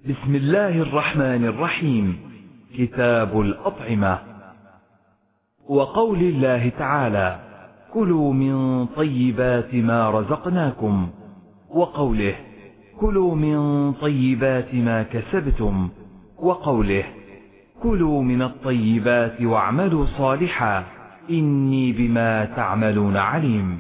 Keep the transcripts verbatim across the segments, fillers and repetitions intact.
بسم الله الرحمن الرحيم. كتاب الأطعمة. وقول الله تعالى: كلوا من طيبات ما رزقناكم، وقوله: كلوا من طيبات ما كسبتم، وقوله: كلوا من الطيبات واعملوا صالحا إني بما تعملون عليم.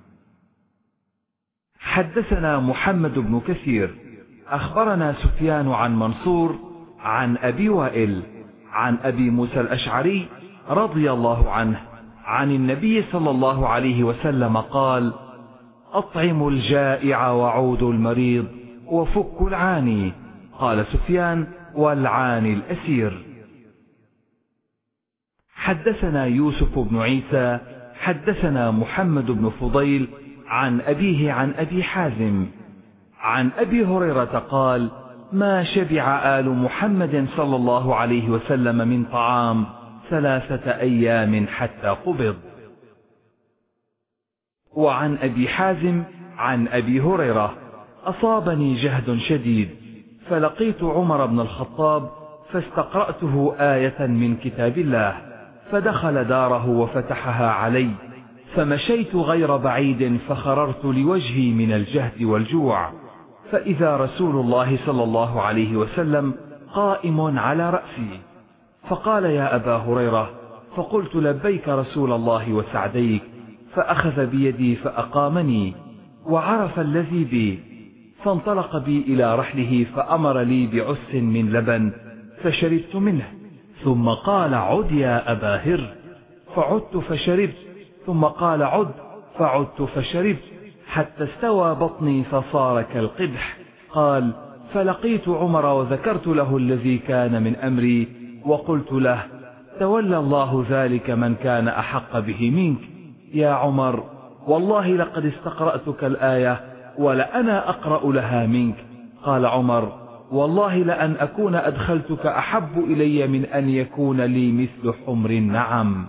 حدثنا محمد بن كثير أخبرنا سفيان عن منصور عن أبي وائل عن أبي موسى الأشعري رضي الله عنه عن النبي صلى الله عليه وسلم قال: أطعموا الجائع وعودوا المريض وفكوا العاني. قال سفيان: والعاني الأسير. حدثنا يوسف بن عيسى حدثنا محمد بن فضيل عن أبيه عن أبي حازم عن أبي هريرة قال: ما شبع آل محمد صلى الله عليه وسلم من طعام ثلاثة أيام حتى قبض. وعن أبي حازم عن أبي هريرة: أصابني جهد شديد فلقيت عمر بن الخطاب فاستقرأته آية من كتاب الله، فدخل داره وفتحها علي، فمشيت غير بعيد فخررت لوجهي من الجهد والجوع، فإذا رسول الله صلى الله عليه وسلم قائم على رأسي، فقال: يا أبا هريرة. فقلت: لبيك رسول الله وسعديك. فأخذ بيدي فأقامني وعرف الذي بي، فانطلق بي إلى رحله فأمر لي بعس من لبن فشربت منه، ثم قال: عد يا أبا هر. فعدت فشربت، ثم قال: عد. فعدت فشربت حتى استوى بطني فصار كالقدح. قال: فلقيت عمر وذكرت له الذي كان من أمري، وقلت له: تولى الله ذلك من كان أحق به منك يا عمر، والله لقد استقرأتك الآية ولأنا أقرأ لها منك. قال عمر: والله لأن أكون أدخلتك أحب إلي من أن يكون لي مثل حمر النعم.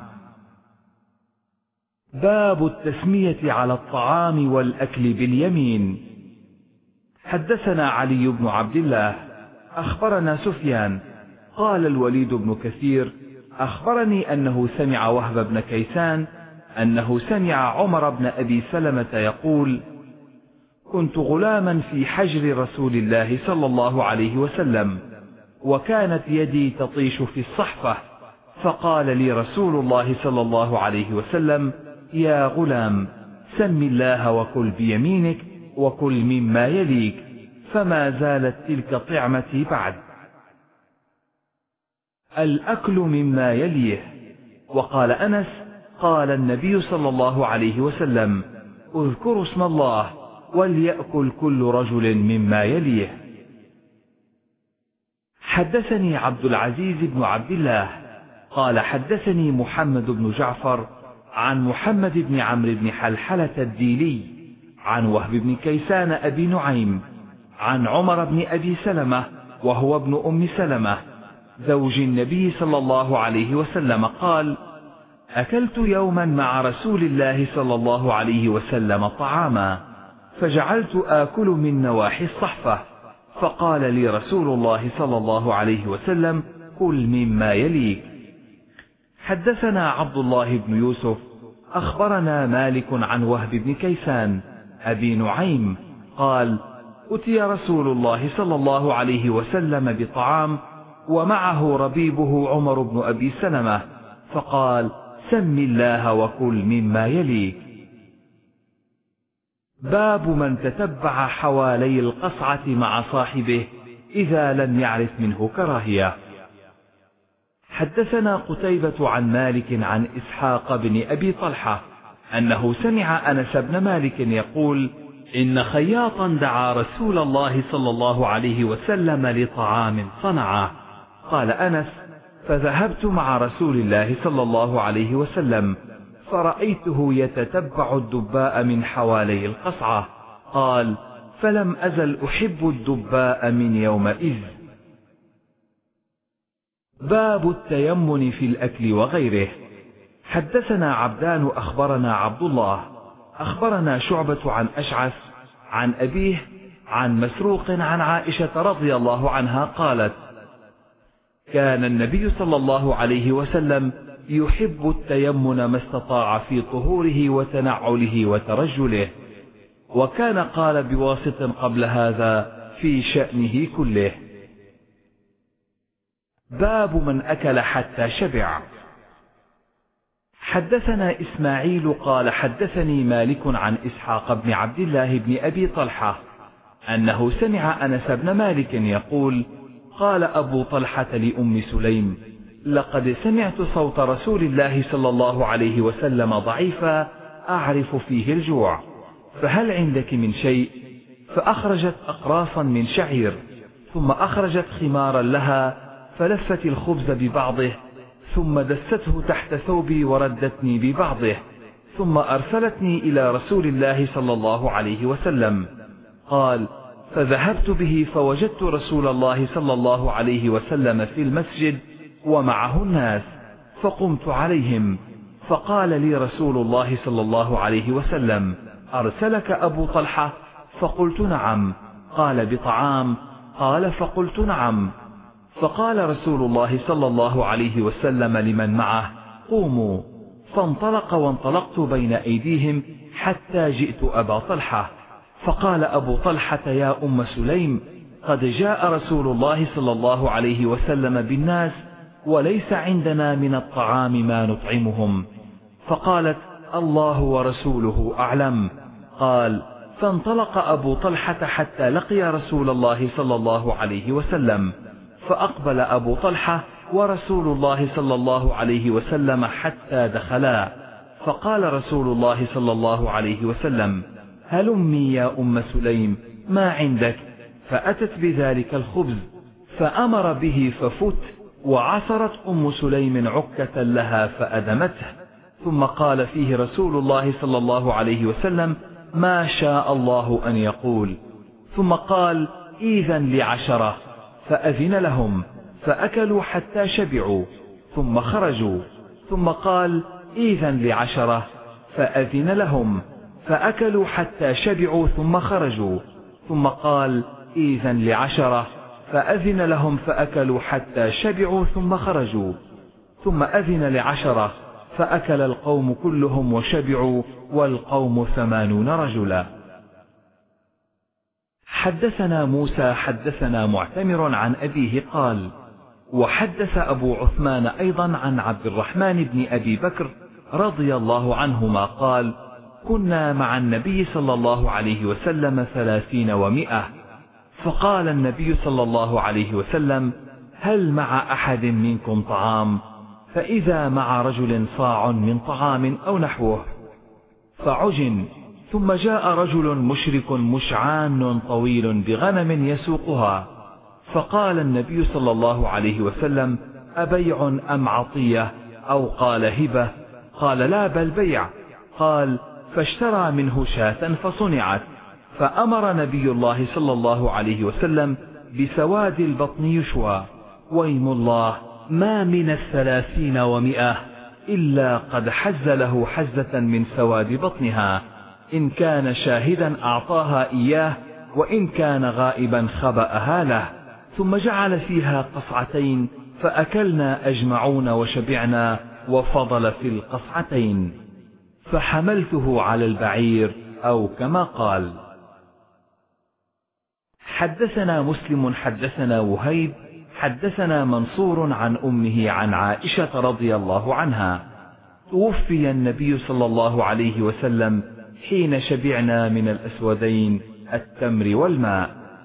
باب التسمية على الطعام والأكل باليمين. حدثنا علي بن عبد الله أخبرنا سفيان قال: الوليد بن كثير أخبرني أنه سمع وهب بن كيسان أنه سمع عمر بن أبي سلمة يقول: كنت غلاما في حجر رسول الله صلى الله عليه وسلم، وكانت يدي تطيش في الصحفة، فقال لي رسول الله صلى الله عليه وسلم: يا غلام، سم الله وكل بيمينك وكل مما يليك، فما زالت تلك طعمتي بعد. الأكل مما يليه. وقال أنس: قال النبي صلى الله عليه وسلم: اذكروا اسم الله وليأكل كل رجل مما يليه. حدثني عبد العزيز بن عبد الله قال: حدثني محمد بن جعفر عن محمد بن عمرو بن حلحلة الديلي عن وهب بن كيسان أبي نعيم عن عمر بن أبي سلمة وهو ابن أم سلمة زوج النبي صلى الله عليه وسلم قال: أكلت يوما مع رسول الله صلى الله عليه وسلم طعاما، فجعلت آكل من نواحي الصحفة، فقال لي رسول الله صلى الله عليه وسلم: كل مما يليك. حدثنا عبد الله بن يوسف أخبرنا مالك عن وهب بن كيسان أبي نعيم قال: أتي رسول الله صلى الله عليه وسلم بطعام ومعه ربيبه عمر بن أبي سلمة، فقال: سم الله وكل مما يليك. باب من تتبع حوالي القصعة مع صاحبه إذا لم يعرف منه كراهية. حدثنا قتيبة عن مالك عن إسحاق بن أبي طلحة أنه سمع أنس بن مالك يقول: إن خياطا دعا رسول الله صلى الله عليه وسلم لطعام صنعه. قال أنس: فذهبت مع رسول الله صلى الله عليه وسلم فرأيته يتتبع الدباء من حوالي القصعة. قال: فلم أزل أحب الدباء من يومئذ. باب التيمن في الأكل وغيره. حدثنا عبدان أخبرنا عبد الله أخبرنا شعبة عن أشعث عن أبيه عن مسروق عن عائشة رضي الله عنها قالت: كان النبي صلى الله عليه وسلم يحب التيمن ما استطاع في طهوره وتنعله وترجله، وكان قال بواسط قبل هذا في شأنه كله. باب من أكل حتى شبع. حدثنا إسماعيل قال حدثني مالك عن إسحاق بن عبد الله بن أبي طلحة أنه سمع أنس بن مالك يقول: قال أبو طلحة لأم سليم: لقد سمعت صوت رسول الله صلى الله عليه وسلم ضعيفا أعرف فيه الجوع، فهل عندك من شيء؟ فأخرجت أقراصا من شعير، ثم أخرجت خمارا لها فلفت الخبز ببعضه، ثم دسته تحت ثوبي وردتني ببعضه، ثم أرسلتني إلى رسول الله صلى الله عليه وسلم. قال: فذهبت به فوجدت رسول الله صلى الله عليه وسلم في المسجد ومعه الناس، فقمت عليهم، فقال لي رسول الله صلى الله عليه وسلم: أرسلك أبو طلحة؟ فقلت: نعم. قال: بطعام؟ قال: فقلت: نعم. فقال رسول الله صلى الله عليه وسلم لمن معه: قوموا. فانطلق وانطلقت بين أيديهم حتى جئت أبا طلحة، فقال أبو طلحة: يا أم سليم، قد جاء رسول الله صلى الله عليه وسلم بالناس وليس عندنا من الطعام ما نطعمهم. فقالت: الله ورسوله أعلم. قال: فانطلق أبو طلحة حتى لقي رسول الله صلى الله عليه وسلم، فأقبل أبو طلحة ورسول الله صلى الله عليه وسلم حتى دخلا، فقال رسول الله صلى الله عليه وسلم: هلمي يا أم سليم، ما عندك؟ فأتت بذلك الخبز فأمر به ففت، وعصرت أم سليم عكة لها فأدمته، ثم قال فيه رسول الله صلى الله عليه وسلم: ما شاء الله أن يقول. ثم قال: إذن لعشرة، فأذن لهم فأكلوا حتى شبعوا ثم خرجوا. ثم قال: إذن لعشرة، فأذن لهم فأكلوا حتى شبعوا ثم خرجوا. ثم قال: إذن لعشرة، فأذن لهم فأكلوا حتى شبعوا ثم خرجوا. ثم أذن لعشرة فأكل القوم كلهم وشبعوا، والقوم ثمانون رجلا. حدثنا موسى حدثنا معتمر عن أبيه قال: وحدث أبو عثمان أيضا عن عبد الرحمن بن أبي بكر رضي الله عنهما قال: كنا مع النبي صلى الله عليه وسلم ثلاثين ومئة، فقال النبي صلى الله عليه وسلم: هل مع أحد منكم طعام؟ فإذا مع رجل صاع من طعام أو نحوه، فعجن. ثم جاء رجل مشرك مشعان طويل بغنم يسوقها، فقال النبي صلى الله عليه وسلم: أبيع أم عطية؟ أو قال هبة؟ قال: لا، بل بيع. قال: فاشترى منه شاة فصنعت، فأمر نبي الله صلى الله عليه وسلم بسواد البطن يشوى، ويم الله ما من الثلاثين ومئة إلا قد حز له حزة من سواد بطنها، إن كان شاهدا أعطاها إياه، وإن كان غائبا خبأها له. ثم جعل فيها قصعتين فأكلنا أجمعون وشبعنا، وفضل في القصعتين، فحملته على البعير، أو كما قال. حدثنا مسلم حدثنا وهيب حدثنا منصور عن أمه عن عائشة رضي الله عنها: توفي النبي صلى الله عليه وسلم حين شبعنا من الأسودين التمر والماء.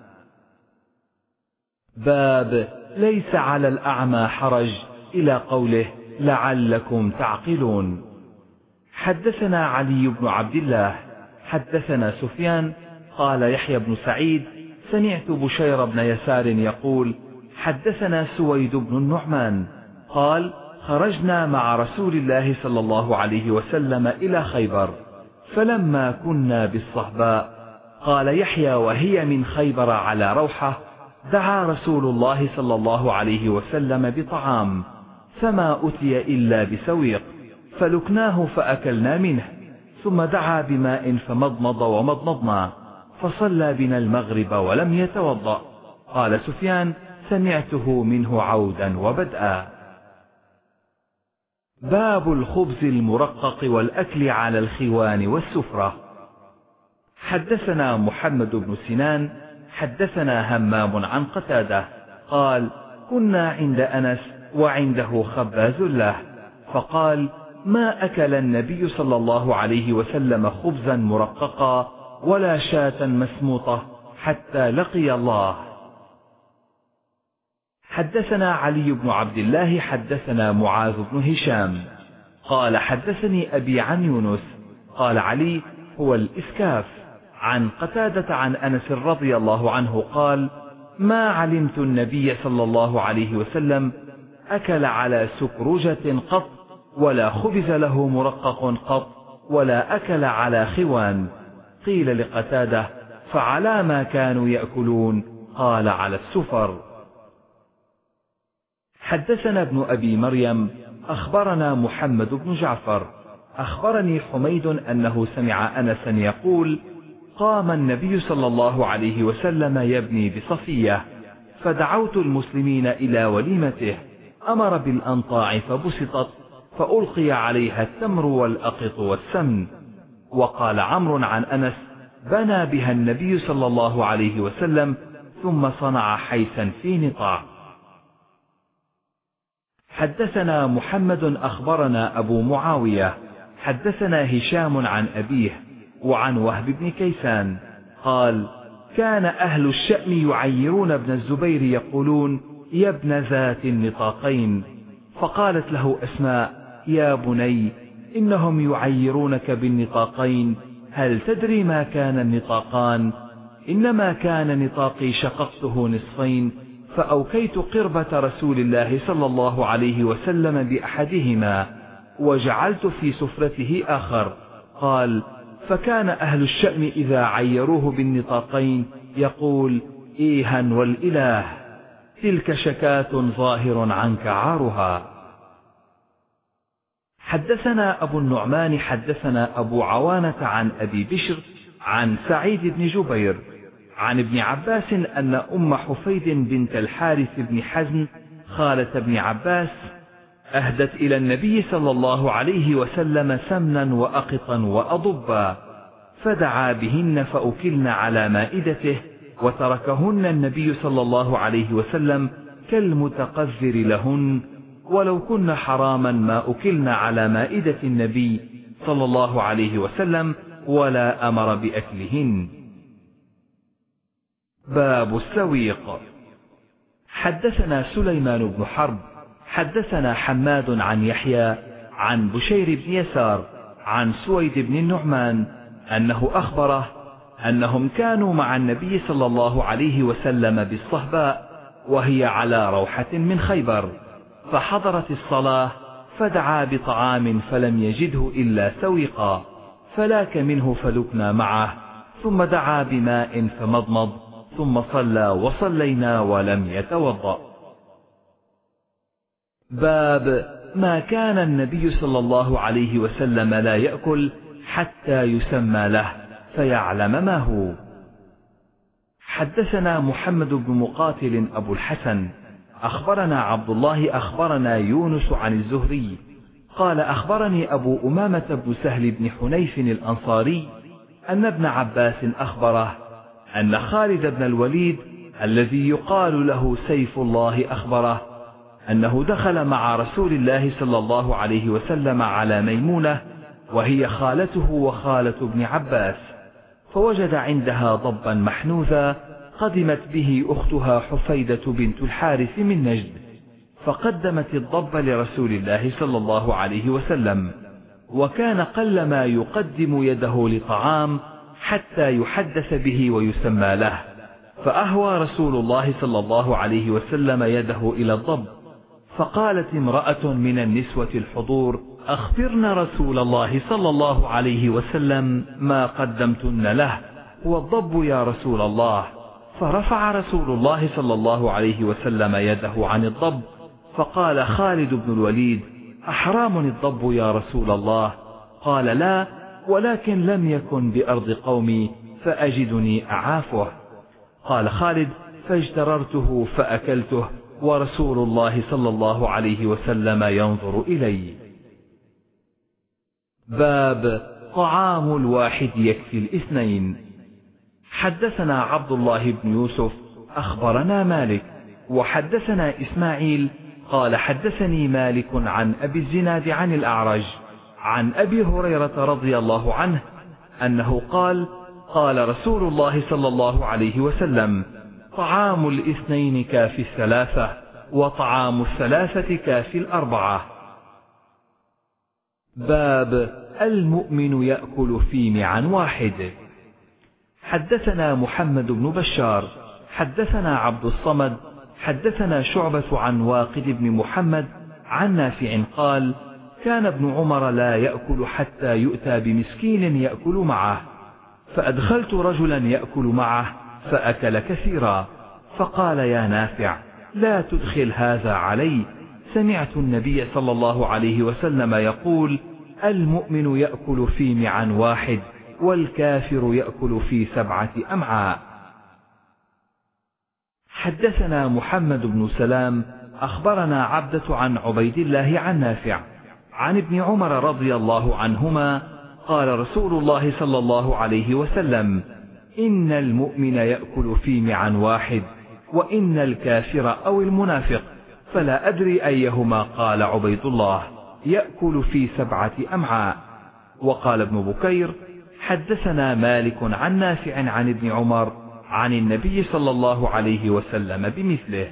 باب ليس على الأعمى حرج، إلى قوله: لعلكم تعقلون. حدثنا علي بن عبد الله حدثنا سفيان قال: يحيى بن سعيد سمعت بشير بن يسار يقول: حدثنا سويد بن النعمان قال: خرجنا مع رسول الله صلى الله عليه وسلم إلى خيبر، فلما كنا بالصهباء، قال يحيى وهي من خيبر على روحة، دعا رسول الله صلى الله عليه وسلم بطعام، فما أتي إلا بسويق، فلكناه فأكلنا منه، ثم دعا بماء فمضمض ومضمضنا، فصلى بنا المغرب ولم يتوضأ. قال سفيان: سمعته منه عودا وبدءا. باب الخبز المرقق والأكل على الخوان والسفرة. حدثنا محمد بن سنان حدثنا همام عن قتادة قال: كنا عند أنس وعنده خباز له، فقال: ما أكل النبي صلى الله عليه وسلم خبزا مرققا ولا شاة مسموطة حتى لقي الله. حدثنا علي بن عبد الله حدثنا معاذ بن هشام قال: حدثني أبي عن يونس قال علي: هو الإسكاف. عن قتادة عن أنس رضي الله عنه قال: ما علمت النبي صلى الله عليه وسلم أكل على سكرجة قط، ولا خبز له مرقق قط، ولا أكل على خوان. قيل لقتادة: فعلى ما كانوا يأكلون؟ قال: على السفر. حدثنا ابن أبي مريم أخبرنا محمد بن جعفر أخبرني حميد أنه سمع أنسا يقول: قام النبي صلى الله عليه وسلم يبني بصفية، فدعوت المسلمين إلى وليمته، أمر بالأنطاع فبسطت، فألقي عليها التمر والأقط والسمن. وقال عمرو عن أنس: بنى بها النبي صلى الله عليه وسلم ثم صنع حيثا في نطاع. حدثنا محمد أخبرنا أبو معاوية حدثنا هشام عن أبيه وعن وهب بن كيسان قال: كان أهل الشأم يعيرون ابن الزبير يقولون: يا ابن ذات النطاقين. فقالت له أسماء: يا بني، إنهم يعيرونك بالنطاقين، هل تدري ما كان النطاقان؟ إنما كان نطاقي شققته نصفين، فأوكيت قربة رسول الله صلى الله عليه وسلم بأحدهما وجعلت في سفرته آخر. قال: فكان أهل الشأم إذا عيروه بالنطاقين يقول: إيها والإله، تلك شكاة ظاهر عنك عارها. حدثنا أبو النعمان حدثنا أبو عوانة عن أبي بشر عن سعيد بن جبير عن ابن عباس أن أم حفيد بنت الحارث بن حزن خالة ابن عباس أهدت إلى النبي صلى الله عليه وسلم سمنا وأقطا وأضبا، فدعا بهن فأكلن على مائدته، وتركهن النبي صلى الله عليه وسلم كالمتقذر لهن، ولو كن حراما ما أكلن على مائدة النبي صلى الله عليه وسلم ولا أمر بأكلهن. باب السويق. حدثنا سليمان بن حرب حدثنا حماد عن يحيى عن بشير بن يسار عن سويد بن النعمان أنه أخبره أنهم كانوا مع النبي صلى الله عليه وسلم بالصهباء وهي على روحة من خيبر، فحضرت الصلاة فدعا بطعام فلم يجده إلا سويقا، فلاك منه فلكنا معه، ثم دعا بماء فمضمض، ثم صلى وصلينا ولم يتوضأ. باب ما كان النبي صلى الله عليه وسلم لا يأكل حتى يسمى له فيعلم ما هو. حدثنا محمد بن مقاتل أبو الحسن أخبرنا عبد الله أخبرنا يونس عن الزهري قال: أخبرني أبو أمامة بن سهل بن حنيف الأنصاري أن ابن عباس أخبره أن خالد بن الوليد الذي يقال له سيف الله أخبره أنه دخل مع رسول الله صلى الله عليه وسلم على ميمونة وهي خالته وخالة ابن عباس، فوجد عندها ضبا محنوذا قدمت به أختها حفيدة بنت الحارث من نجد، فقدمت الضب لرسول الله صلى الله عليه وسلم، وكان قلما يقدم يده لطعام حتى يحدث به ويسمى له، فأهوى رسول الله صلى الله عليه وسلم يده إلى الضب، فقالت امرأة من النسوة الحضور: أخبرنا رسول الله صلى الله عليه وسلم ما قدمتن له، والضب يا رسول الله. فرفع رسول الله صلى الله عليه وسلم يده عن الضب، فقال خالد بن الوليد: أحرام الضب يا رسول الله؟ قال: لا، ولكن لم يكن بأرض قومي فأجدني أعافه. قال خالد: فاجتررته فأكلته ورسول الله صلى الله عليه وسلم ينظر إلي. باب طعام الواحد يكفي الاثنين. حدثنا عبد الله بن يوسف أخبرنا مالك وحدثنا إسماعيل قال حدثني مالك عن أبي الزناد عن الأعرج عن أبي هريرة رضي الله عنه أنه قال: قال رسول الله صلى الله عليه وسلم: طعام الاثنين كافي الثلاثة، وطعام الثلاثة كافي الأربعة. باب المؤمن يأكل في معا واحد. حدثنا محمد بن بشار حدثنا عبد الصمد حدثنا شعبة عن واقد بن محمد عن نافع قال: كان ابن عمر لا يأكل حتى يؤتى بمسكين يأكل معه، فأدخلت رجلا يأكل معه فأكل كثيرا، فقال: يا نافع لا تدخل هذا علي، سمعت النبي صلى الله عليه وسلم يقول: المؤمن يأكل في معا واحد، والكافر يأكل في سبعة أمعاء. حدثنا محمد بن سلام أخبرنا عبدة عن عبيد الله عن نافع عن ابن عمر رضي الله عنهما قال: رسول الله صلى الله عليه وسلم: إن المؤمن يأكل في معا واحد، وإن الكافر أو المنافق، فلا أدري أيهما قال عبيد الله، يأكل في سبعة أمعاء. وقال ابن بكير: حدثنا مالك عن نافع عن ابن عمر عن النبي صلى الله عليه وسلم بمثله.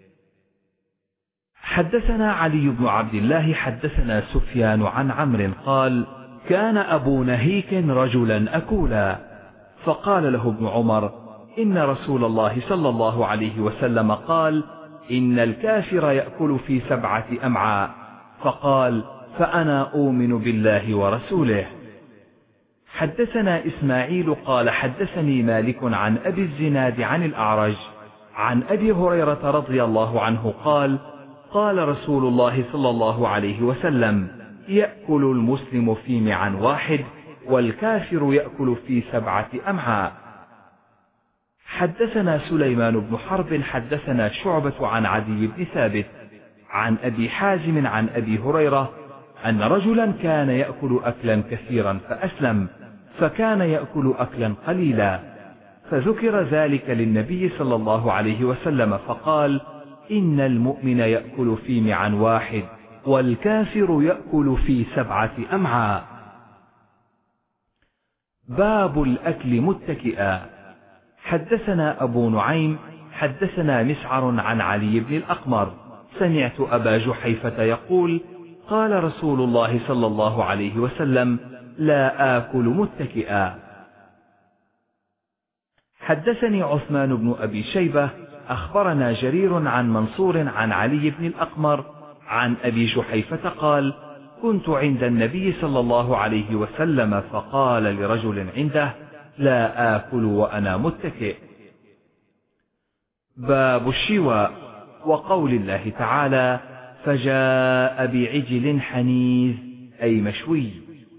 حدثنا علي بن عبد الله حدثنا سفيان عن عمرو قال: كان أبو نهيك رجلا أكولا، فقال له ابن عمر: إن رسول الله صلى الله عليه وسلم قال: إن الكافر يأكل في سبعة أمعاء، فقال: فأنا أؤمن بالله ورسوله. حدثنا إسماعيل قال حدثني مالك عن أبي الزناد عن الأعرج عن أبي هريرة رضي الله عنه قال: قال رسول الله صلى الله عليه وسلم: يأكل المسلم في معا واحد، والكافر يأكل في سبعة أمعاء. حدثنا سليمان بن حرب حدثنا شعبة عن عدي بن ثابت عن أبي حازم عن أبي هريرة أن رجلا كان يأكل أكلا كثيرا فأسلم، فكان يأكل أكلا قليلا، فذكر ذلك للنبي صلى الله عليه وسلم فقال: إن المؤمن يأكل في معا واحد، والكافر يأكل في سبعة أمعاء. باب الأكل متكئا. حدثنا أبو نعيم حدثنا مسعر عن علي بن الأقمر سمعت أبا جحيفة يقول: قال رسول الله صلى الله عليه وسلم: لا آكل متكئا. حدثني عثمان بن أبي شيبة أخبرنا جرير عن منصور عن علي بن الأقمر عن أبي جحيفة قال: كنت عند النبي صلى الله عليه وسلم فقال لرجل عنده: لا آكل وأنا متكئ. باب الشواء وقول الله تعالى: فجاء بعجل حنيذ أي مشوي.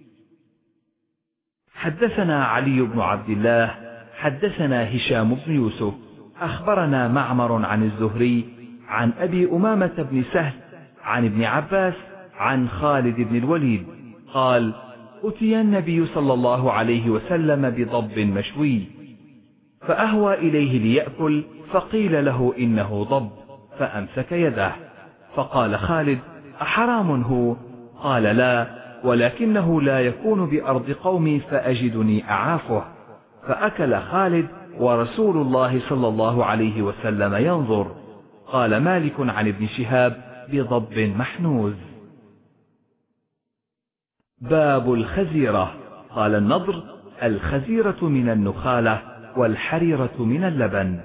حدثنا علي بن عبد الله حدثنا هشام بن يوسف أخبرنا معمر عن الزهري عن أبي أمامة بن سهل عن ابن عباس عن خالد بن الوليد قال: أتي النبي صلى الله عليه وسلم بضب مشوي، فأهوى إليه ليأكل، فقيل له: إنه ضب، فأمسك يده، فقال خالد: أحرام هو؟ قال: لا، ولكنه لا يكون بأرض قومي فأجدني أعافه، فأكل خالد ورسول الله صلى الله عليه وسلم ينظر. قال مالك عن ابن شهاب: بضب محنوز. باب الخزيرة. قال النضر: الخزيرة من النخالة، والحريرة من اللبن.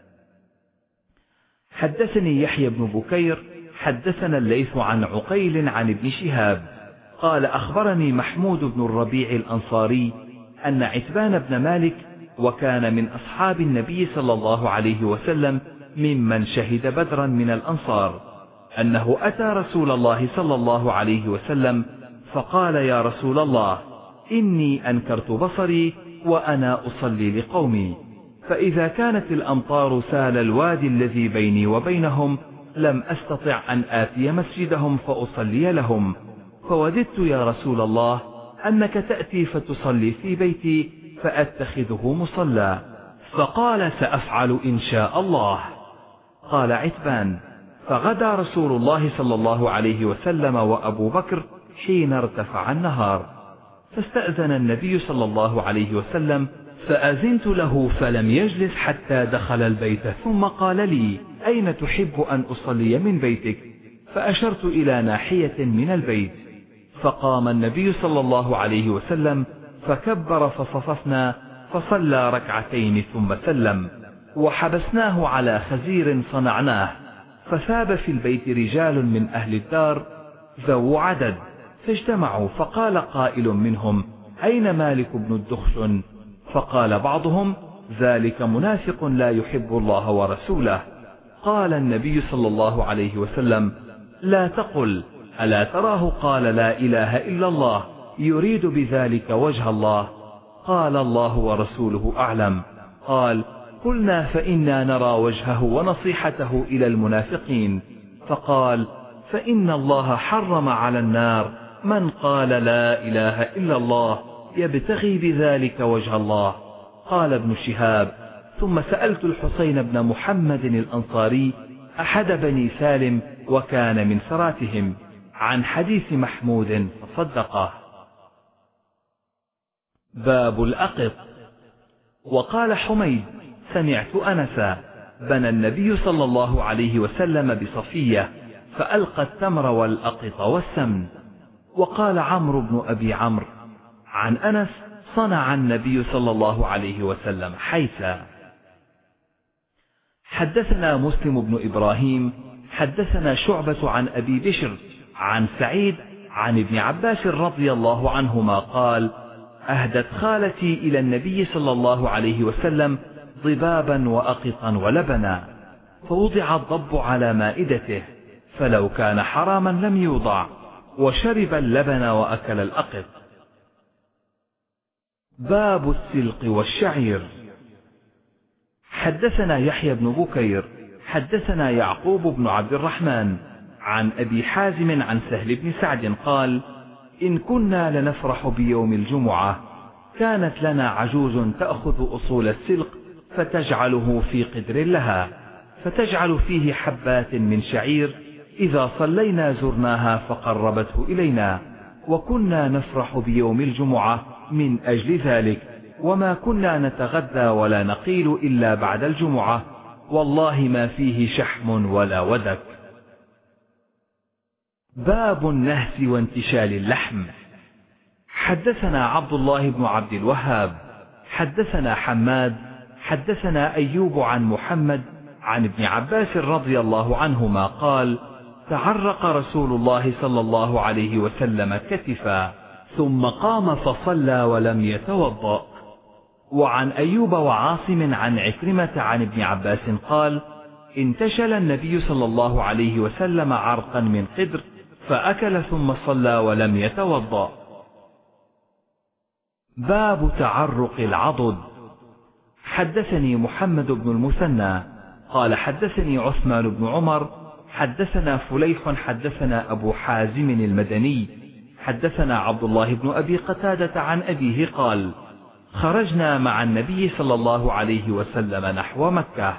حدثني يحيى بن بكير حدثنا الليث عن عقيل عن ابن شهاب قال: أخبرني محمود بن الربيع الأنصاري أن عتبان بن مالك، وكان من أصحاب النبي صلى الله عليه وسلم ممن شهد بدرا من الأنصار، أنه أتى رسول الله صلى الله عليه وسلم فقال: يا رسول الله، إني أنكرت بصري وأنا أصلي لقومي، فإذا كانت الأمطار سال الوادي الذي بيني وبينهم لم أستطع أن آتي مسجدهم فأصلي لهم، فوددت يا رسول الله أنك تأتي فتصلي في بيتي فأتخذه مصلى. فقال سأفعل إن شاء الله. قال عتبان: فغدا رسول الله صلى الله عليه وسلم وأبو بكر حين ارتفع النهار، فاستأذن النبي صلى الله عليه وسلم، فأذنت له فلم يجلس حتى دخل البيت، ثم قال لي: أين تحب أن أصلي من بيتك؟ فأشرت إلى ناحية من البيت، فقام النبي صلى الله عليه وسلم فكبر فصففنا، فصلى ركعتين ثم سلم، وحبسناه على خزير صنعناه، فثاب في البيت رجال من أهل الدار ذو عدد، فاجتمعوا، فقال قائل منهم: أين مالك بن الدخشن؟ فقال بعضهم: ذلك منافق لا يحب الله ورسوله. قال النبي صلى الله عليه وسلم: لا تقل ألا تراه قال لا إله إلا الله يريد بذلك وجه الله؟ قال: الله ورسوله أعلم. قال: قلنا: فإنا نرى وجهه ونصيحته إلى المنافقين. فقال: فإن الله حرم على النار من قال لا إله إلا الله يبتغي بذلك وجه الله. قال ابن شهاب: ثم سألت الحسين بن محمد الأنصاري أحد بني سالم وكان من ثراتهم عن حديث محمود فصدقه. باب الأقط. وقال حميد: سمعت أنسا: بنى النبي صلى الله عليه وسلم بصفية فألقى التمر والأقط والسمن. وقال عمرو بن أبي عمرو عن أنس: صنع النبي صلى الله عليه وسلم حيثا. حدثنا مسلم بن إبراهيم حدثنا شعبة عن أبي بشر عن سعيد عن ابن عباس رضي الله عنهما قال: أهدت خالتي إلى النبي صلى الله عليه وسلم ضبابا وأقطا ولبنا، فوضع الضب على مائدته، فلو كان حراما لم يوضع، وشرب اللبن وأكل الأقط. باب السلق والشعير. حدثنا يحيى بن بكير حدثنا يعقوب بن عبد الرحمن عن أبي حازم عن سهل بن سعد قال: إن كنا لنفرح بيوم الجمعة، كانت لنا عجوز تأخذ أصول السلق فتجعله في قدر لها، فتجعل فيه حبات من شعير، إذا صلينا زرناها فقربته إلينا، وكنا نفرح بيوم الجمعة من أجل ذلك، وما كنا نتغدى ولا نقيل إلا بعد الجمعة، والله ما فيه شحم ولا ودك. باب النهس وانتشال اللحم. حدثنا عبد الله بن عبد الوهاب حدثنا حماد حدثنا أيوب عن محمد عن ابن عباس رضي الله عنهما قال: تعرق رسول الله صلى الله عليه وسلم كتفا، ثم قام فصلى ولم يتوضأ. وعن أيوب وعاصم عن عكرمة عن ابن عباس قال: انتشل النبي صلى الله عليه وسلم عرقا من قدر فأكل ثم صلى ولم يتوضأ. باب تعرق العضد. حدثني محمد بن المثنى قال حدثني عثمان بن عمر حدثنا فليح حدثنا أبو حازم المدني حدثنا عبد الله بن أبي قتادة عن أبيه قال: خرجنا مع النبي صلى الله عليه وسلم نحو مكة.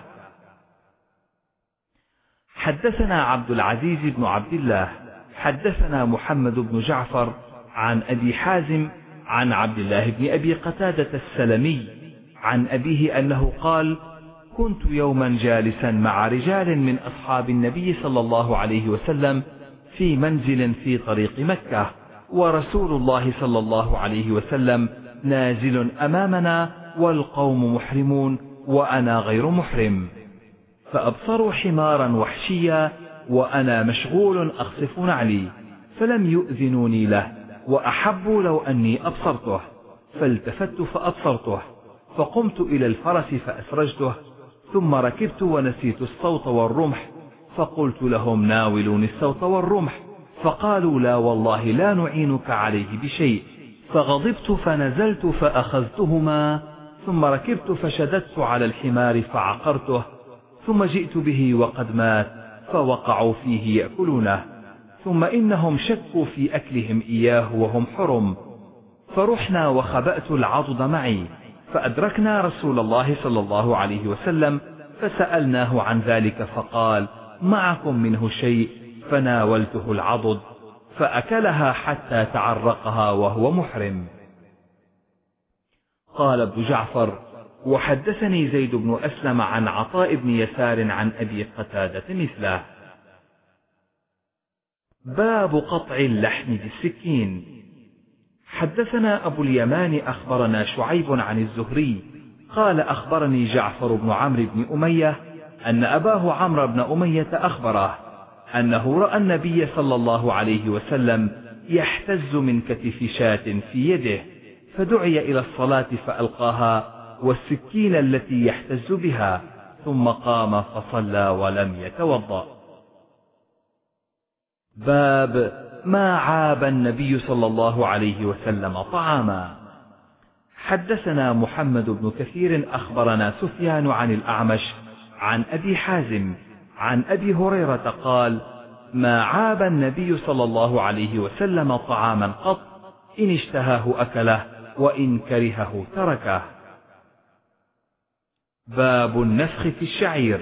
حدثنا عبد العزيز بن عبد الله حدثنا محمد بن جعفر عن أبي حازم عن عبد الله بن أبي قتادة السلمي عن أبيه أنه قال: كنت يوما جالسا مع رجال من أصحاب النبي صلى الله عليه وسلم في منزل في طريق مكة، ورسول الله صلى الله عليه وسلم نازل أمامنا والقوم محرمون وأنا غير محرم، فأبصروا حمارا وحشيا وأنا مشغول أخصف نعلي، فلم يؤذنوني له، وأحبوا لو أني أبصرته، فالتفت فأبصرته، فقمت إلى الفرس فأسرجته، ثم ركبت ونسيت الصوت والرمح، فقلت لهم: ناولوني الصوت والرمح، فقالوا: لا والله لا نعينك عليه بشيء، فغضبت فنزلت فأخذتهما، ثم ركبت فشددت على الحمار فعقرته، ثم جئت به وقد مات فوقعوا فيه يأكلونه، ثم إنهم شكوا في أكلهم إياه وهم حرم، فرحنا وخبأت العضد معي، فأدركنا رسول الله صلى الله عليه وسلم فسألناه عن ذلك فقال: معكم منه شيء؟ فناولته العضد فأكلها حتى تعرقها وهو محرم. قال ابن جعفر: وحدثني زيد بن أسلم عن عطاء بن يسار عن أبي قتادة مثله. باب قطع اللحم بالسكين. حدثنا أبو اليمان أخبرنا شعيب عن الزهري قال: أخبرني جعفر بن عمرو بن أمية أن أباه عمرو بن أمية أخبره أنه رأى النبي صلى الله عليه وسلم يحتز من كتف شاة في يده، فدعي إلى الصلاة فألقاها والسكين التي يحتز بها، ثم قام فصلى ولم يتوضأ. باب ما عاب النبي صلى الله عليه وسلم طعاما. حدثنا محمد بن كثير أخبرنا سفيان عن الأعمش عن أبي حازم عن أبي هريرة قال: ما عاب النبي صلى الله عليه وسلم طعاما قط، إن اشتهاه أكله وإن كرهه تركه. باب النفخ في الشعير.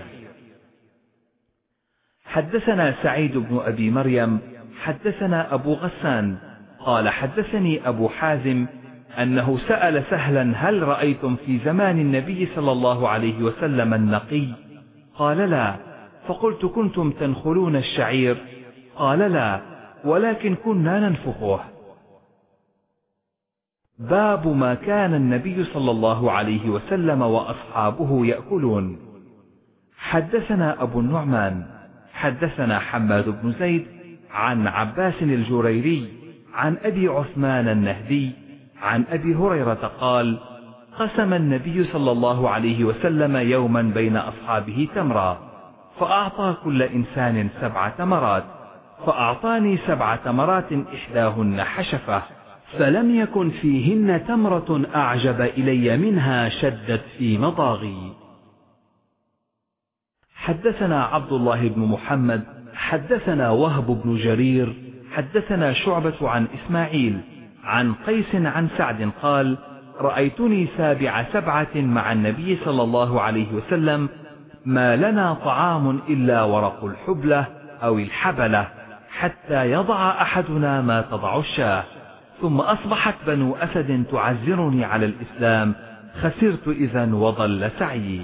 حدثنا سعيد بن أبي مريم حدثنا أبو غسان قال: حدثني أبو حازم أنه سأل سهلا: هل رأيتم في زمان النبي صلى الله عليه وسلم النقي؟ قال: لا. فقلت: كنتم تنخلون الشعير؟ قال: لا، ولكن كنا ننفخه. باب ما كان النبي صلى الله عليه وسلم وأصحابه يأكلون. حدثنا أبو النعمان حدثنا حماد بن زيد عن عباس الجريري عن أبي عثمان النهدي عن أبي هريرة قال: قسم النبي صلى الله عليه وسلم يوما بين أصحابه تمرا، فأعطى كل إنسان سبع تمرات، فأعطاني سبع تمرات إحداهن حشفة، فلم يكن فيهن تمرة أعجب إلي منها شدت في مضاغي. حدثنا عبد الله بن محمد حدثنا وهب بن جرير حدثنا شعبة عن إسماعيل عن قيس عن سعد قال: رأيتني سابع سبعة مع النبي صلى الله عليه وسلم، ما لنا طعام إلا ورق الحبلة أو الحبلة، حتى يضع أحدنا ما تضع الشاة، ثم أصبحت بنو أسد تعزرني على الإسلام، خسرت إذن وضل سعيي.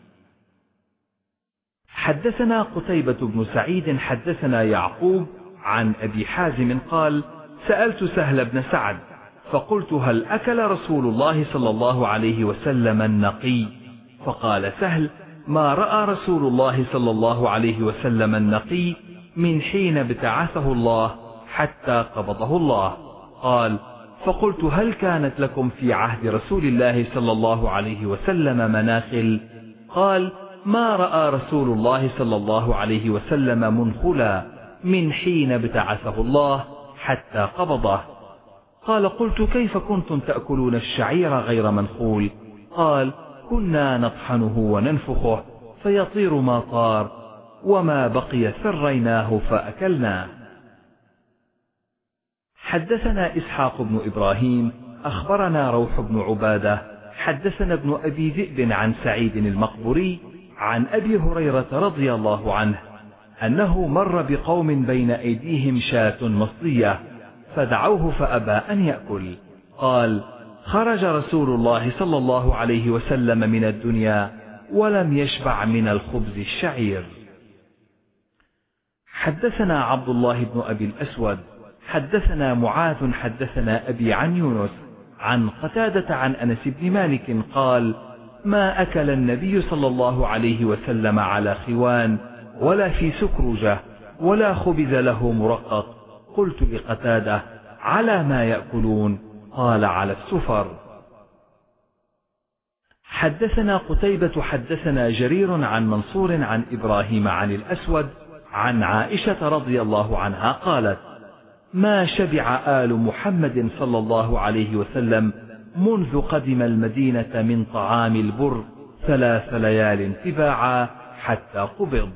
حدثنا قتيبة بن سعيد حدثنا يعقوب عن أبي حازم قال: سألت سهل بن سعد فقلت: هل أكل رسول الله صلى الله عليه وسلم النقي؟ فقال سهل: ما رأى رسول الله صلى الله عليه وسلم النقي من حين ابتعثه الله حتى قبضه الله. قال: فقلت: هل كانت لكم في عهد رسول الله صلى الله عليه وسلم مناخل؟ قال: ما رأى رسول الله صلى الله عليه وسلم منخلا من حين ابتعثه الله حتى قبضه. قال: قلت: كيف كنتم تأكلون الشعير غير منخول؟ قال: كنا نطحنه وننفخه فيطير ما طار، وما بقي ثريناه فأكلناه. حدثنا إسحاق بن إبراهيم أخبرنا روح بن عبادة حدثنا ابن أبي ذئب عن سعيد المقبري عن أبي هريرة رضي الله عنه أنه مر بقوم بين أيديهم شاة مصلية، فدعوه فأبى أن يأكل. قال: خرج رسول الله صلى الله عليه وسلم من الدنيا ولم يشبع من الخبز الشعير. حدثنا عبد الله بن أبي الأسود حدثنا معاذ حدثنا أبي عن يونس عن قتادة عن أنس بن مالك قال: ما أكل النبي صلى الله عليه وسلم على خوان ولا في سكرجة ولا خبز له مرقق. قلت لقتادة: على ما يأكلون؟ قال: على السفر. حدثنا قتيبة حدثنا جرير عن منصور عن إبراهيم عن الأسود عن عائشة رضي الله عنها قالت: ما شبع آل محمد صلى الله عليه وسلم منذ قدم المدينة من طعام البر ثلاث ليال تباعا حتى قبض.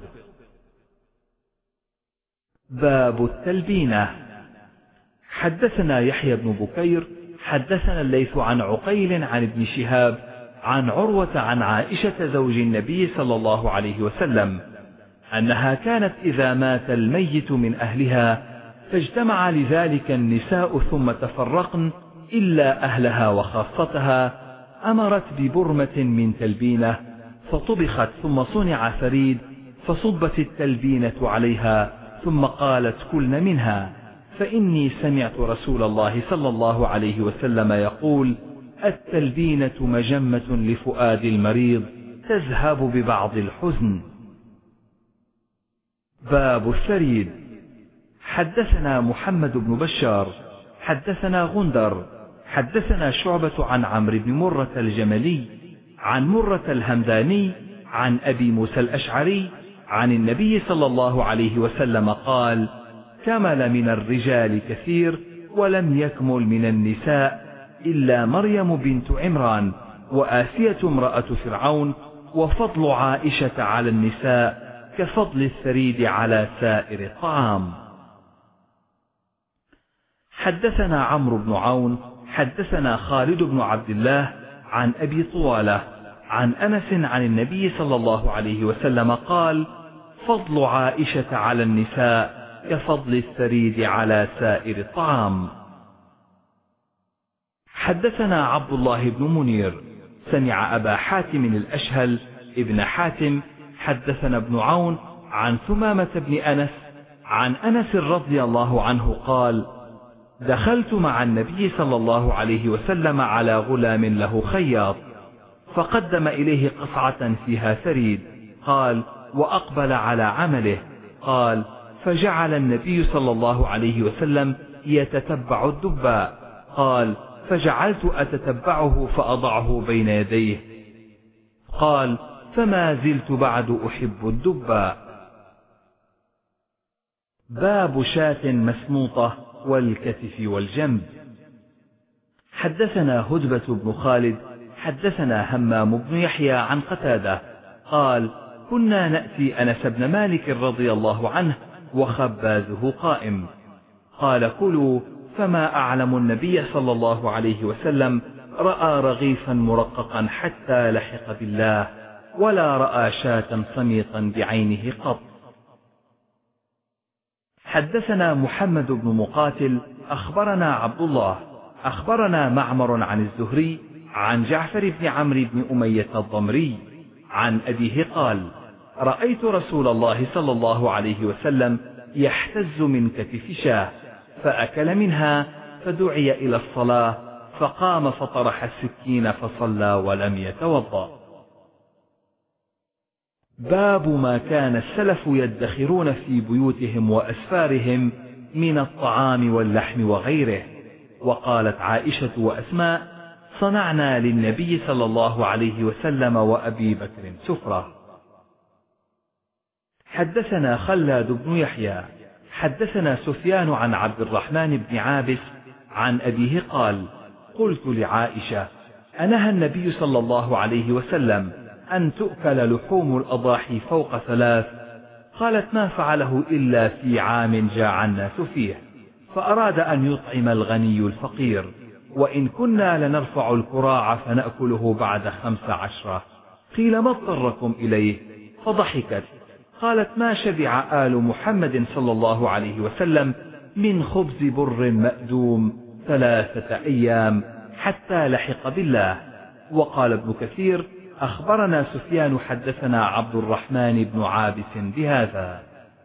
باب التلبينة. حدثنا يحيى بن بكير حدثنا الليث عن عقيل عن ابن شهاب عن عروة عن عائشة زوج النبي صلى الله عليه وسلم أنها كانت إذا مات الميت من أهلها فاجتمع لذلك النساء ثم تفرقن إلا أهلها وخاصتها أمرت ببرمة من تلبينة فطبخت ثم صنع ثريد فصبت التلبينة عليها ثم قالت كلن منها فإني سمعت رسول الله صلى الله عليه وسلم يقول التلبينة مجمة لفؤاد المريض تذهب ببعض الحزن. باب الثريد. حدثنا محمد بن بشار حدثنا غندر حدثنا شعبة عن عمرو بن مرة الجملي عن مرة الهمداني عن أبي موسى الأشعري عن النبي صلى الله عليه وسلم قال كمل من الرجال كثير ولم يكمل من النساء إلا مريم بنت عمران وآسية امرأة فرعون وفضل عائشة على النساء كفضل الثريد على سائر الطعام. حدثنا عمرو بن عون حدثنا خالد بن عبد الله عن أبي طوالة عن أنس عن النبي صلى الله عليه وسلم قال فضل عائشة على النساء كفضل الثريد على سائر الطعام. حدثنا عبد الله بن منير سمع أبا حاتم الأشهل ابن حاتم حدثنا ابن عون عن ثمامة بن أنس عن أنس رضي الله عنه قال دخلت مع النبي صلى الله عليه وسلم على غلام له خياط فقدم إليه قصعة فيها ثريد قال وأقبل على عمله قال فجعل النبي صلى الله عليه وسلم يتتبع الدباء قال فجعلت أتتبعه فأضعه بين يديه قال فما زلت بعد أحب الدباء. باب شاة مسموطة والكتف والجنب. حدثنا هدبة بن خالد حدثنا همام بن يحيى عن قتادة قال كنا نأتي أنس بن مالك رضي الله عنه وخبازه قائم قال كلوا فما أعلم النبي صلى الله عليه وسلم رأى رغيفا مرققا حتى لحق بالله ولا رأى شاة صميطا بعينه قط. حدثنا محمد بن مقاتل أخبرنا عبد الله أخبرنا معمر عن الزهري عن جعفر بن عمرو بن أمية الضمري عن أبيه قال رأيت رسول الله صلى الله عليه وسلم يحتز من كتف شاه فأكل منها فدعي إلى الصلاة فقام فطرح السكين فصلى ولم يتوضأ. باب ما كان السلف يدخرون في بيوتهم وأسفارهم من الطعام واللحم وغيره. وقالت عائشة وأسماء صنعنا للنبي صلى الله عليه وسلم وأبي بكر سفرة. حدثنا خلاد بن يحيى حدثنا سفيان عن عبد الرحمن بن عابس عن أبيه قال قلت لعائشة أنهى النبي صلى الله عليه وسلم أن تؤكل لحوم الأضاحي فوق ثلاث؟ قالت ما فعله إلا في عام جاع الناس فيه فأراد أن يطعم الغني الفقير وإن كنا لنرفع الكراع فنأكله بعد خمس عشرة. قيل ما اضطركم إليه؟ فضحكت قالت ما شبع آل محمد صلى الله عليه وسلم من خبز بر مأدوم ثلاثة أيام حتى لحق بالله. وقال ابن كثير أخبرنا سفيان حدثنا عبد الرحمن بن عابس بهذا.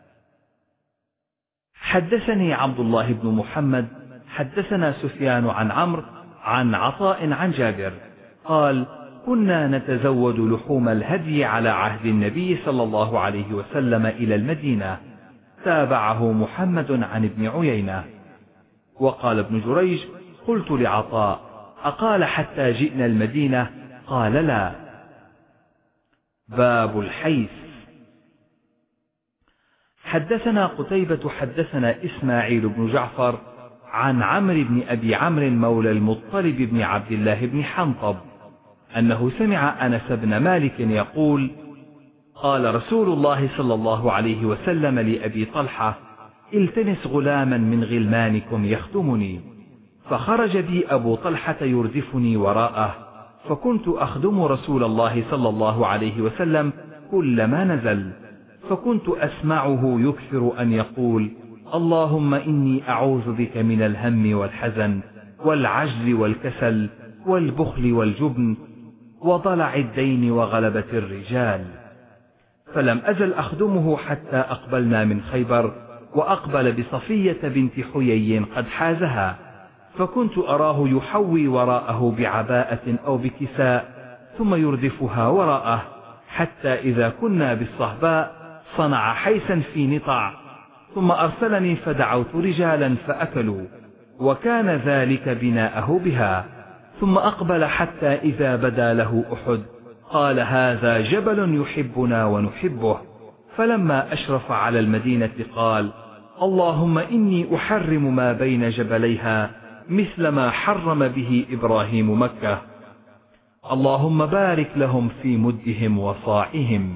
حدثني عبد الله بن محمد حدثنا سفيان عن عمرو عن عطاء عن جابر قال كنا نتزود لحوم الهدي على عهد النبي صلى الله عليه وسلم إلى المدينة. تابعه محمد عن ابن عيينة. وقال ابن جريج قلت لعطاء أقال حتى جئنا المدينة؟ قال لا. باب الحيث. حدثنا قتيبة حدثنا إسماعيل بن جعفر عن عمرو بن أبي عمرو مولى المطلب بن عبد الله بن حنطب أنه سمع أنس بن مالك يقول قال رسول الله صلى الله عليه وسلم لأبي طلحة التمس غلاما من غلمانكم يخدمني، فخرج بي أبو طلحة يردفني وراءه، فكنت أخدم رسول الله صلى الله عليه وسلم كلما نزل، فكنت أسمعه يكثر أن يقول اللهم إني أعوذ بك من الهم والحزن والعجز والكسل والبخل والجبن وضلع الدين وغلبة الرجال. فلم أزل أخدمه حتى أقبلنا من خيبر، وأقبل بصفية بنت حيي قد حازها، فكنت أراه يحوي وراءه بعباءة أو بكساء ثم يردفها وراءه، حتى إذا كنا بالصهباء صنع حيسا في نطع، ثم أرسلني فدعوت رجالا فأكلوا، وكان ذلك بناءه بها، ثم أقبل حتى إذا بدا له أحد قال هذا جبل يحبنا ونحبه، فلما أشرف على المدينة قال اللهم إني أحرم ما بين جبليها مثل ما حرم به إبراهيم مكة، اللهم بارك لهم في مدهم وصاعهم.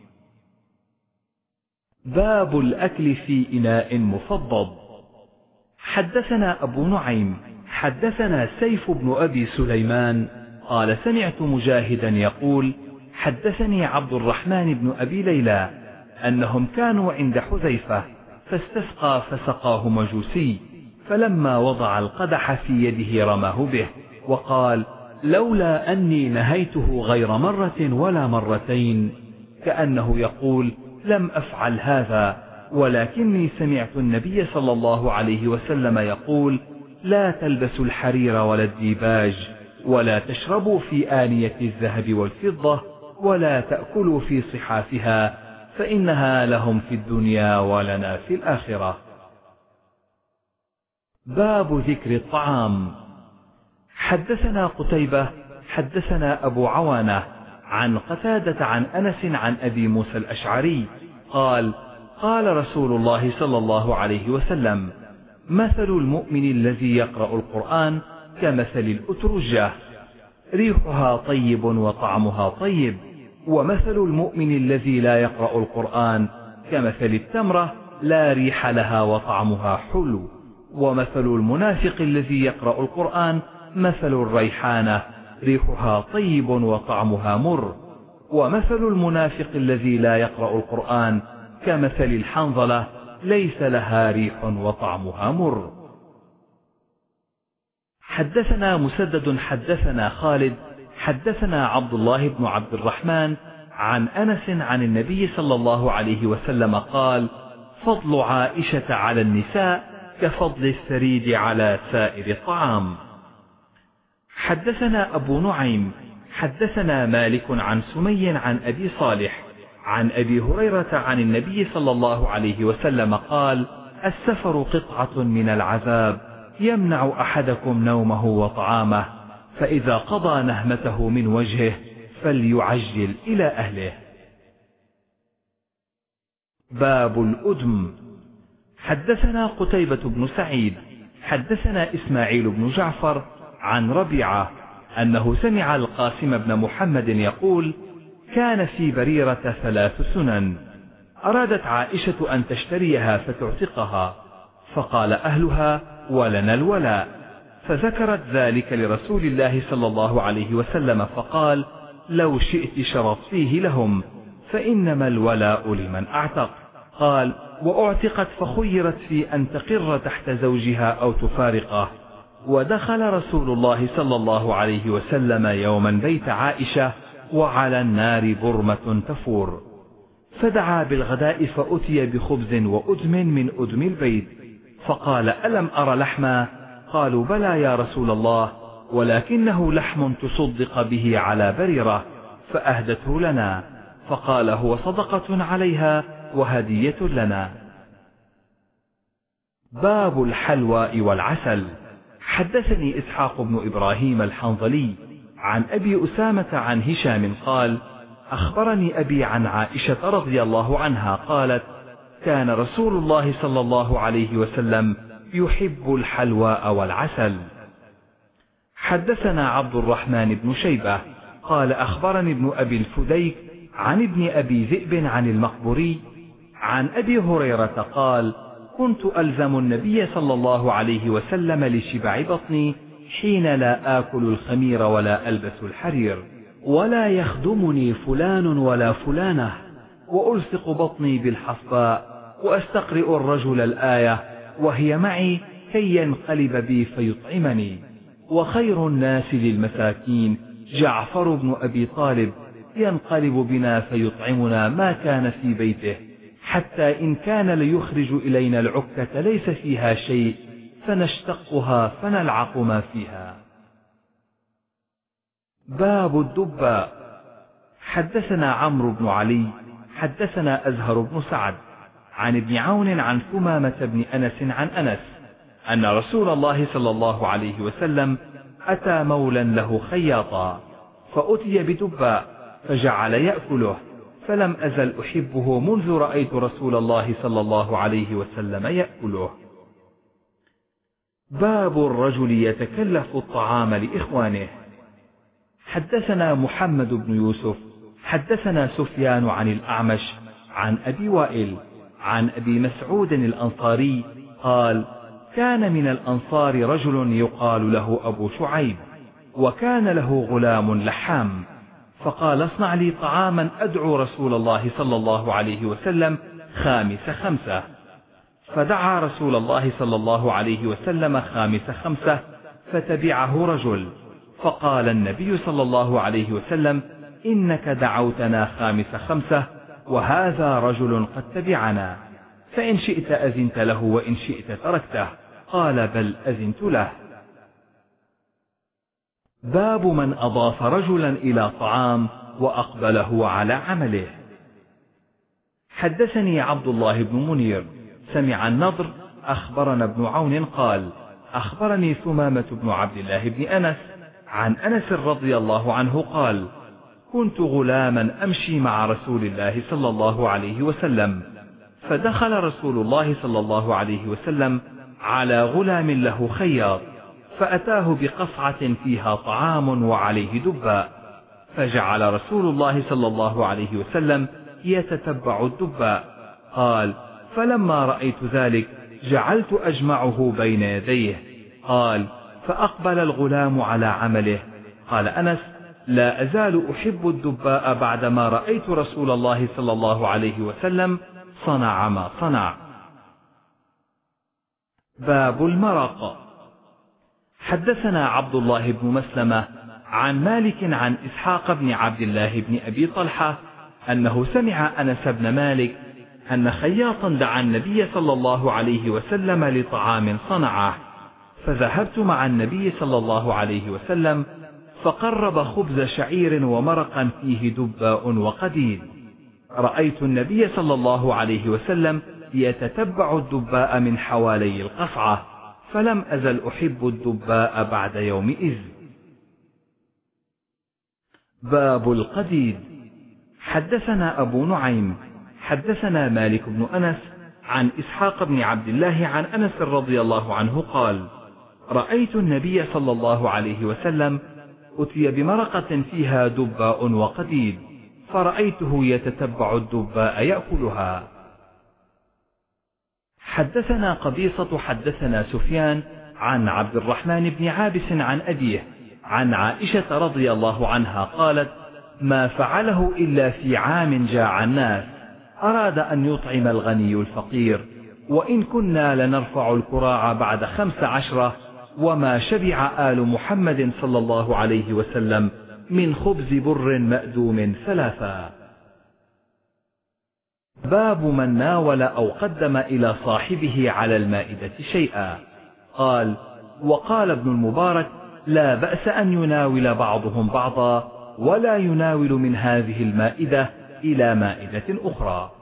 باب الأكل في إناء مفضض. حدثنا أبو نعيم حدثنا سيف بن أبي سليمان قال سمعت مجاهدا يقول حدثني عبد الرحمن بن أبي ليلى أنهم كانوا عند حذيفة فاستسقى فسقاه مجوسي، فلما وضع القدح في يده رماه به وقال لولا أني نهيته غير مرة ولا مرتين، كأنه يقول لم أفعل هذا، ولكني سمعت النبي صلى الله عليه وسلم يقول لا تلبسوا الحرير ولا الديباج، ولا تشربوا في آنية الذهب والفضة، ولا تأكلوا في صحافها، فإنها لهم في الدنيا ولنا في الآخرة. باب ذكر الطعام. حدثنا قتيبة حدثنا أبو عوانة عن قتادة عن أنس عن أبي موسى الأشعري قال قال رسول الله صلى الله عليه وسلم مثل المؤمن الذي يقرأ القرآن كمثل الأترجة ريحها طيب وطعمها طيب، ومثل المؤمن الذي لا يقرأ القرآن كمثل التمرة لا ريح لها وطعمها حلو، ومثل المنافق الذي يقرأ القرآن مثل الريحانة ريحها طيب وطعمها مر، ومثل المنافق الذي لا يقرأ القرآن كمثل الحنظلة ليس لها ريح وطعمها مر. حدثنا مسدد حدثنا خالد حدثنا عبد الله بن عبد الرحمن عن أنس عن النبي صلى الله عليه وسلم قال فضل عائشة على النساء كفضل الثريد على سائر الطعام. حدثنا أبو نعيم حدثنا مالك عن سمي عن أبي صالح عن أبي هريرة عن النبي صلى الله عليه وسلم قال السفر قطعة من العذاب يمنع أحدكم نومه وطعامه، فإذا قضى نهمته من وجهه فليعجل إلى أهله. باب الأدم. حدثنا قتيبة بن سعيد حدثنا إسماعيل بن جعفر عن ربيعة أنه سمع القاسم بن محمد يقول كان في بريرة ثلاث سنن، أرادت عائشة أن تشتريها فتعتقها، فقال أهلها ولنا الولاء، فذكرت ذلك لرسول الله صلى الله عليه وسلم فقال لو شئت شرطتيه لهم، فإنما الولاء لمن أعتق. قال وأعتقت فخيرت في أن تقر تحت زوجها أو تفارقه. ودخل رسول الله صلى الله عليه وسلم يوما بيت عائشة وعلى النار برمة تفور، فدعا بالغداء فأتي بخبز وأدم من أدم البيت، فقال ألم أر لحما؟ قالوا بلى يا رسول الله، ولكنه لحم تصدق به على بريرة، فأهدته لنا، فقال هو صدقة عليها وهدية لنا. باب الحلوى والعسل. حدثني إسحاق بن إبراهيم الحنظلي عن أبي أسامة عن هشام قال أخبرني أبي عن عائشة رضي الله عنها قالت كان رسول الله صلى الله عليه وسلم يحب الحلواء والعسل. حدثنا عبد الرحمن بن شيبة قال أخبرني ابن أبي الفديك عن ابن أبي ذئب عن المقبوري عن أبي هريرة قال: كنت ألزم النبي صلى الله عليه وسلم لشبع بطني حين لا آكل الخمير ولا ألبس الحرير، ولا يخدمني فلان ولا فلانة، وألصق بطني بالحصباء، وأستقرئ الرجل الآية وهي معي كي ينقلب بي فيطعمني. وخير الناس للمساكين جعفر بن أبي طالب ينقلب بنا فيطعمنا ما كان في بيته، حتى إن كان ليخرج إلينا العكة ليس فيها شيء فنشتقها فنلعق ما فيها. باب الدباء. حدثنا عمرو بن علي حدثنا أزهر بن سعد عن ابن عون عن ثمامة بن أنس عن أنس أن رسول الله صلى الله عليه وسلم أتى مولا له خياطا فأتي بدباء فجعل يأكله، فلم أزل أحبه منذ رأيت رسول الله صلى الله عليه وسلم يأكله. باب الرجل يتكلف الطعام لإخوانه. حدثنا محمد بن يوسف حدثنا سفيان عن الأعمش عن أبي وائل عن أبي مسعود الأنصاري قال: كان من الأنصار رجل يقال له أبو شعيب، وكان له غلام لحام، فقال: اصنع لي طعاما أدعو رسول الله صلى الله عليه وسلم خامس خمسة. فدعا رسول الله صلى الله عليه وسلم خامس خمسة، فتبعه رجل، فقال النبي صلى الله عليه وسلم: إنك دعوتنا خامس خمسة، وهذا رجل قد تبعنا، فإن شئت أذنت له وإن شئت تركته. قال: بل أذنت له. باب من أضاف رجلا إلى طعام وأقبله على عمله. حدثني عبد الله بن منير سمع النضر أخبرنا ابن عون قال: أخبرني ثمامة بن عبد الله بن أنس عن أنس رضي الله عنه قال: كنت غلاما أمشي مع رسول الله صلى الله عليه وسلم، فدخل رسول الله صلى الله عليه وسلم على غلام له خياط، فأتاه بقصعة فيها طعام وعليه دباء، فجعل رسول الله صلى الله عليه وسلم يتتبع الدباء. قال: فلما رأيت ذلك جعلت أجمعه بين يديه. قال: فأقبل الغلام على عمله. قال أنس: لا أزال أحب الدباء بعدما رأيت رسول الله صلى الله عليه وسلم صنع ما صنع. باب المرق. حدثنا عبد الله بن مسلمة عن مالك عن إسحاق بن عبد الله بن أبي طلحة أنه سمع أنس بن مالك أن خياطا دعا النبي صلى الله عليه وسلم لطعام صنعه، فذهبت مع النبي صلى الله عليه وسلم فقرب خبز شعير ومرقا فيه دباء وقديد. رأيت النبي صلى الله عليه وسلم يتتبع الدباء من حوالي القصعة، فلم أزل أحب الدباء بعد يومئذ. باب القديد. حدثنا أبو نعيم حدثنا مالك بن أنس عن إسحاق بن عبد الله عن أنس رضي الله عنه قال: رأيت النبي صلى الله عليه وسلم أتي بمرقة فيها دباء وقديد، فرأيته يتتبع الدباء يأكلها. حدثنا قبيصة حدثنا سفيان عن عبد الرحمن بن عابس عن أبيه عن عائشة رضي الله عنها قالت: ما فعله إلا في عام جاع الناس، أراد أن يطعم الغني الفقير، وإن كنا لنرفع الكراع بعد خمس عشرة، وما شبع آل محمد صلى الله عليه وسلم من خبز بر مأدوم ثلاثا. باب من ناول أو قدم إلى صاحبه على المائدة شيئا. قال: وقال ابن المبارك: لا بأس أن يناول بعضهم بعضا، ولا يناول من هذه المائدة إلى مائدة أخرى.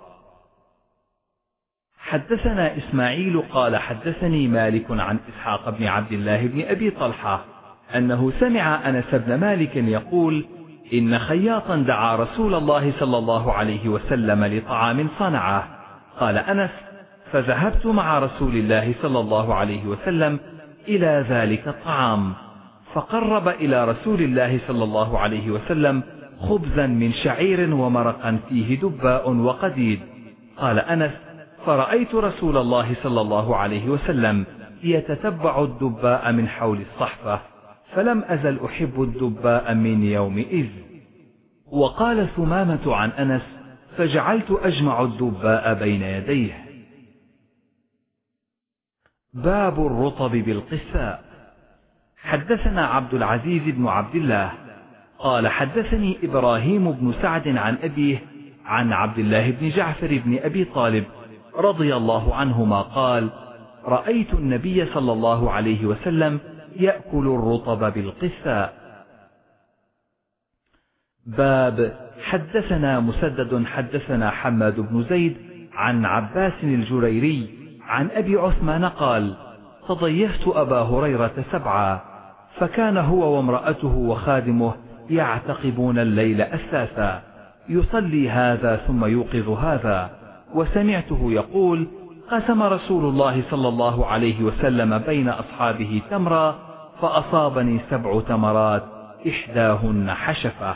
حدثنا إسماعيل قال: حدثني مالك عن إسحاق بن عبد الله بن أبي طلحة أنه سمع أنس بن مالك يقول: إن خياطا دعا رسول الله صلى الله عليه وسلم لطعام صنعه، قال أنس: فذهبت مع رسول الله صلى الله عليه وسلم إلى ذلك الطعام، فقرب إلى رسول الله صلى الله عليه وسلم خبزا من شعير ومرقا فيه دباء وقديد. قال أنس: فرأيت رسول الله صلى الله عليه وسلم يتتبع الدباء من حول الصحفة، فلم أزل أحب الدباء من يومئذ. وقال ثمامة عن أنس: فجعلت أجمع الدباء بين يديه. باب الرطب بالقثاء. حدثنا عبد العزيز بن عبد الله قال حدثني إبراهيم بن سعد عن أبيه عن عبد الله بن جعفر بن أبي طالب رضي الله عنهما قال: رأيت النبي صلى الله عليه وسلم يأكل الرطب بالقثاء. باب حدثنا مسدد حدثنا حماد بن زيد عن عباس الجريري عن أبي عثمان قال: تضيفت أبا هريرة سبعا، فكان هو وامرأته وخادمه يعتقبون الليل أساسا، يصلي هذا ثم يوقظ هذا، وسمعته يقول: قسم رسول الله صلى الله عليه وسلم بين أصحابه تمرا، فأصابني سبع تمرات إحداهن حشفة.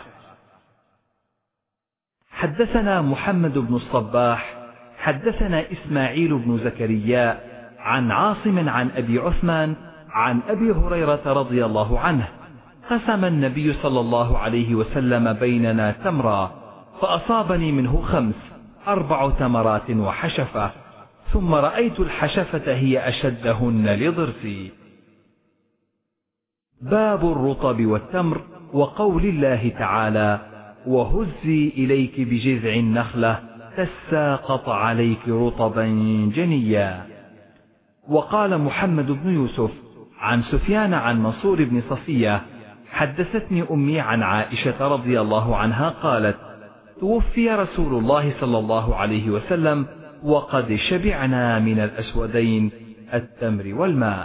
حدثنا محمد بن الصباح حدثنا إسماعيل بن زكريا عن عاصم عن أبي عثمان عن أبي هريرة رضي الله عنه: قسم النبي صلى الله عليه وسلم بيننا تمرا، فأصابني منه خمس، أربع تمرات وحشفة، ثم رأيت الحشفة هي أشدهن لضرسي. باب الرطب والتمر وقول الله تعالى: وهزي إليك بجذع النخلة تساقط عليك رطبا جنيا. وقال محمد بن يوسف عن سفيان عن منصور بن صفية: حدثتني أمي عن عائشة رضي الله عنها قالت: توفي رسول الله صلى الله عليه وسلم وقد شبعنا من الأسودين التمر والماء.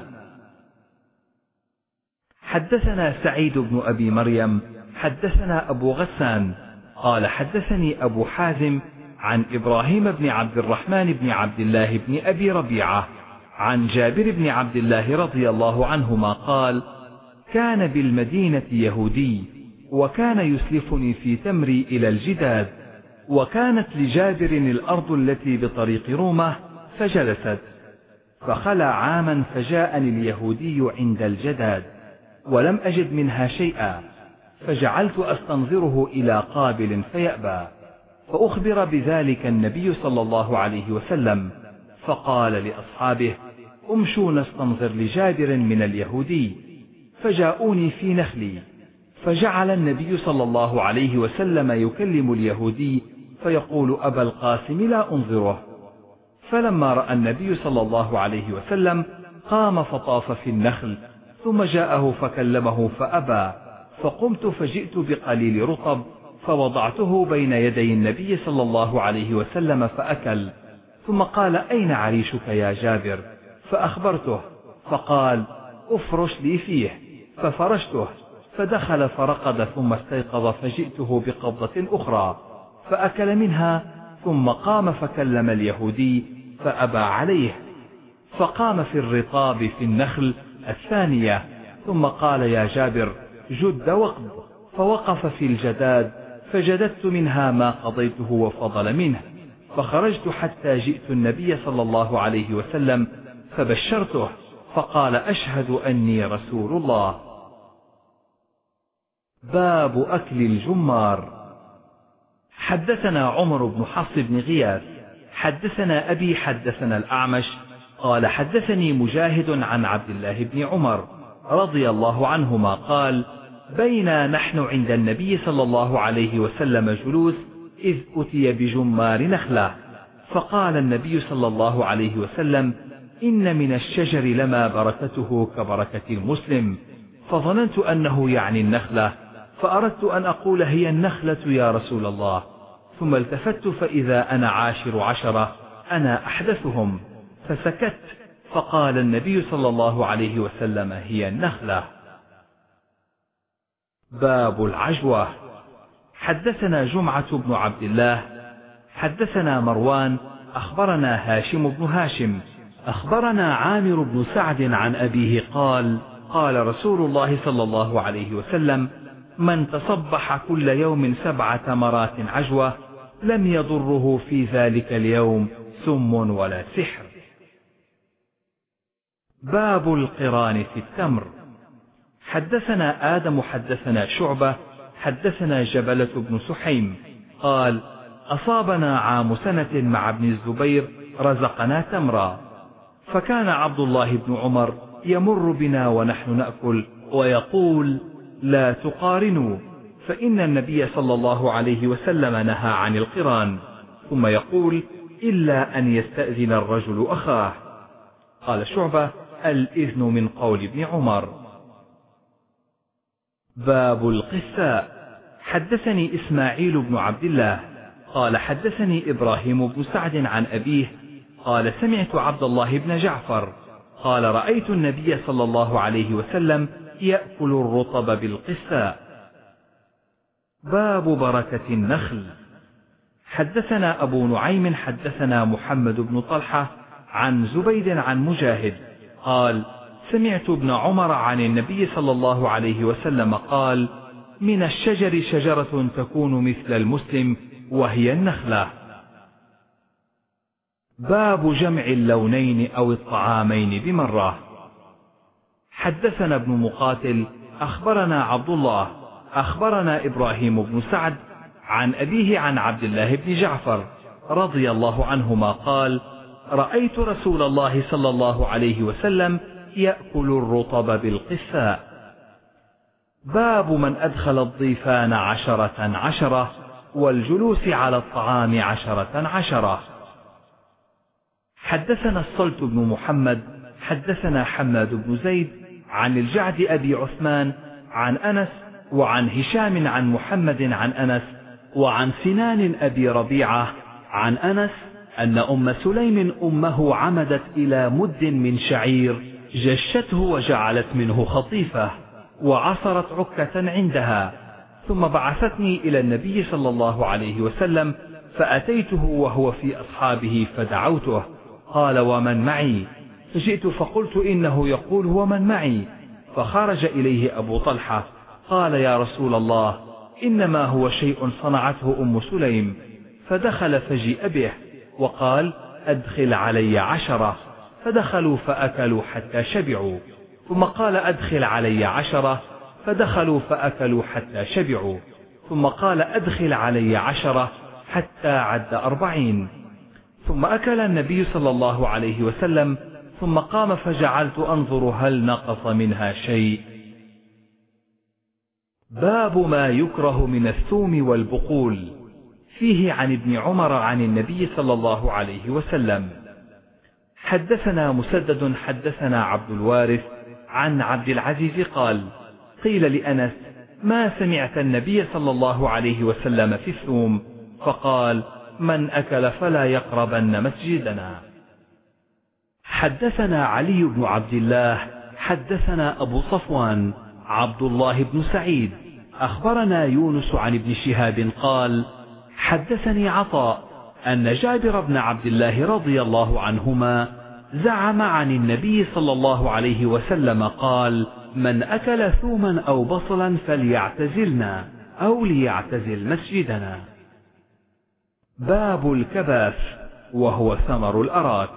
حدثنا سعيد بن أبي مريم حدثنا أبو غسان قال حدثني أبو حازم عن إبراهيم بن عبد الرحمن بن عبد الله بن أبي ربيعة عن جابر بن عبد الله رضي الله عنهما قال: كان بالمدينة يهودي، وكان يسلفني في تمري إلى الجداد، وكانت لجابر الأرض التي بطريق رومة، فجلست، فخلى عاما فجاءني اليهودي عند الجداد، ولم أجد منها شيئا، فجعلت أستنظره إلى قابل فيأبى، فأخبر بذلك النبي صلى الله عليه وسلم، فقال لأصحابه: امشوا نستنظر لجابر من اليهودي، فجاءوني في نخلي، فجعل النبي صلى الله عليه وسلم يكلم اليهودي فيقول: أبا القاسم لا أنظره. فلما رأى النبي صلى الله عليه وسلم قام فطاف في النخل، ثم جاءه فكلمه فأبى، فقمت فجئت بقليل رطب فوضعته بين يدي النبي صلى الله عليه وسلم فأكل، ثم قال: أين عريشك يا جابر؟ فأخبرته، فقال: أفرش لي فيه، ففرشته، فدخل فرقد، ثم استيقظ، فجئته بقبضة أخرى فأكل منها، ثم قام فكلم اليهودي فأبى عليه، فقام في الرطاب في النخل الثانية، ثم قال: يا جابر جد وقض، فوقف في الجداد، فجددت منها ما قضيته وفضل منه، فخرجت حتى جئت النبي صلى الله عليه وسلم فبشرته، فقال: أشهد أني رسول الله. باب أكل الجمار. حدثنا عمر بن حفص بن غياث حدثنا أبي حدثنا الأعمش قال حدثني مجاهد عن عبد الله بن عمر رضي الله عنهما قال: بينا نحن عند النبي صلى الله عليه وسلم جلوس، إذ أتي بجمار نخلة، فقال النبي صلى الله عليه وسلم: إن من الشجر لما بركته كبركة المسلم، فظننت أنه يعني النخلة، فأردت أن أقول: هي النخلة يا رسول الله، ثم التفت فإذا أنا عاشر عشرة، أنا أحدثهم، فسكت، فقال النبي صلى الله عليه وسلم: هي النخلة. باب العجوة. حدثنا جمعة بن عبد الله حدثنا مروان أخبرنا هاشم بن هاشم أخبرنا عامر بن سعد عن أبيه قال قال رسول الله صلى الله عليه وسلم من تصبح كل يوم سبع تمرات عجوة لم يضره في ذلك اليوم سم ولا سحر. باب القران في التمر. حدثنا آدم حدثنا شعبة حدثنا جبلة بن سحيم قال أصابنا عام سنة مع ابن الزبير رزقنا تمرا، فكان عبد الله بن عمر يمر بنا ونحن نأكل ويقول لا تقارنوا، فإن النبي صلى الله عليه وسلم نهى عن القران، ثم يقول إلا أن يستأذن الرجل أخاه. قال شعبة الإذن من قول ابن عمر. باب القساء. حدثني إسماعيل بن عبد الله قال حدثني إبراهيم بن سعد عن أبيه قال سمعت عبد الله بن جعفر قال رأيت النبي صلى الله عليه وسلم يأكل الرطب بالقساء. باب بركة النخل. حدثنا أبو نعيم حدثنا محمد بن طلحة عن زبيد عن مجاهد قال سمعت ابن عمر عن النبي صلى الله عليه وسلم قال من الشجر شجرة تكون مثل المسلم وهي النخلة. باب جمع اللونين أو الطعامين بمرة. حدثنا ابن مقاتل أخبرنا عبد الله أخبرنا إبراهيم بن سعد عن أبيه عن عبد الله بن جعفر رضي الله عنهما قال رأيت رسول الله صلى الله عليه وسلم يأكل الرطب بالقساء. باب من أدخل الضيفان عشرة عشرة والجلوس على الطعام عشرة عشرة. حدثنا الصلت بن محمد حدثنا حماد بن زيد عن الجعد أبي عثمان عن أنس وعن هشام عن محمد عن أنس وعن سنان أبي ربيعة عن أنس أن أم سليم أمه عمدت إلى مد من شعير جشته وجعلت منه خطيفة وعصرت عكة عندها، ثم بعثتني إلى النبي صلى الله عليه وسلم فأتيته وهو في أصحابه فدعوته، قال ومن معي؟ فجئت فقلت إنه يقول ومن معي؟ فخرج إليه أبو طلحة قال يا رسول الله إنما هو شيء صنعته أم سليم، فدخل فجيء به وقال أدخل علي عشرة، فدخلوا فأكلوا حتى شبعوا، ثم قال أدخل علي عشرة، فدخلوا فأكلوا حتى شبعوا، ثم قال أدخل علي عشرة حتى عد أربعين، ثم أكل النبي صلى الله عليه وسلم، ثم قام فجعلت أنظر هل نقص منها شيء. باب ما يكره من الثوم والبقول. فيه عن ابن عمر عن النبي صلى الله عليه وسلم. حدثنا مسدد حدثنا عبد الوارث عن عبد العزيز قال قيل لأنس ما سمعت النبي صلى الله عليه وسلم في الثوم؟ فقال من أكل فلا يقربن مسجدنا. حدثنا علي بن عبد الله حدثنا أبو صفوان عبد الله بن سعيد أخبرنا يونس عن ابن شهاب قال حدثني عطاء أن جابر بن عبد الله رضي الله عنهما زعم عن النبي صلى الله عليه وسلم قال من أكل ثوما أو بصلا فليعتزلنا أو ليعتزل مسجدنا. باب الكباث وهو ثمر الأراك.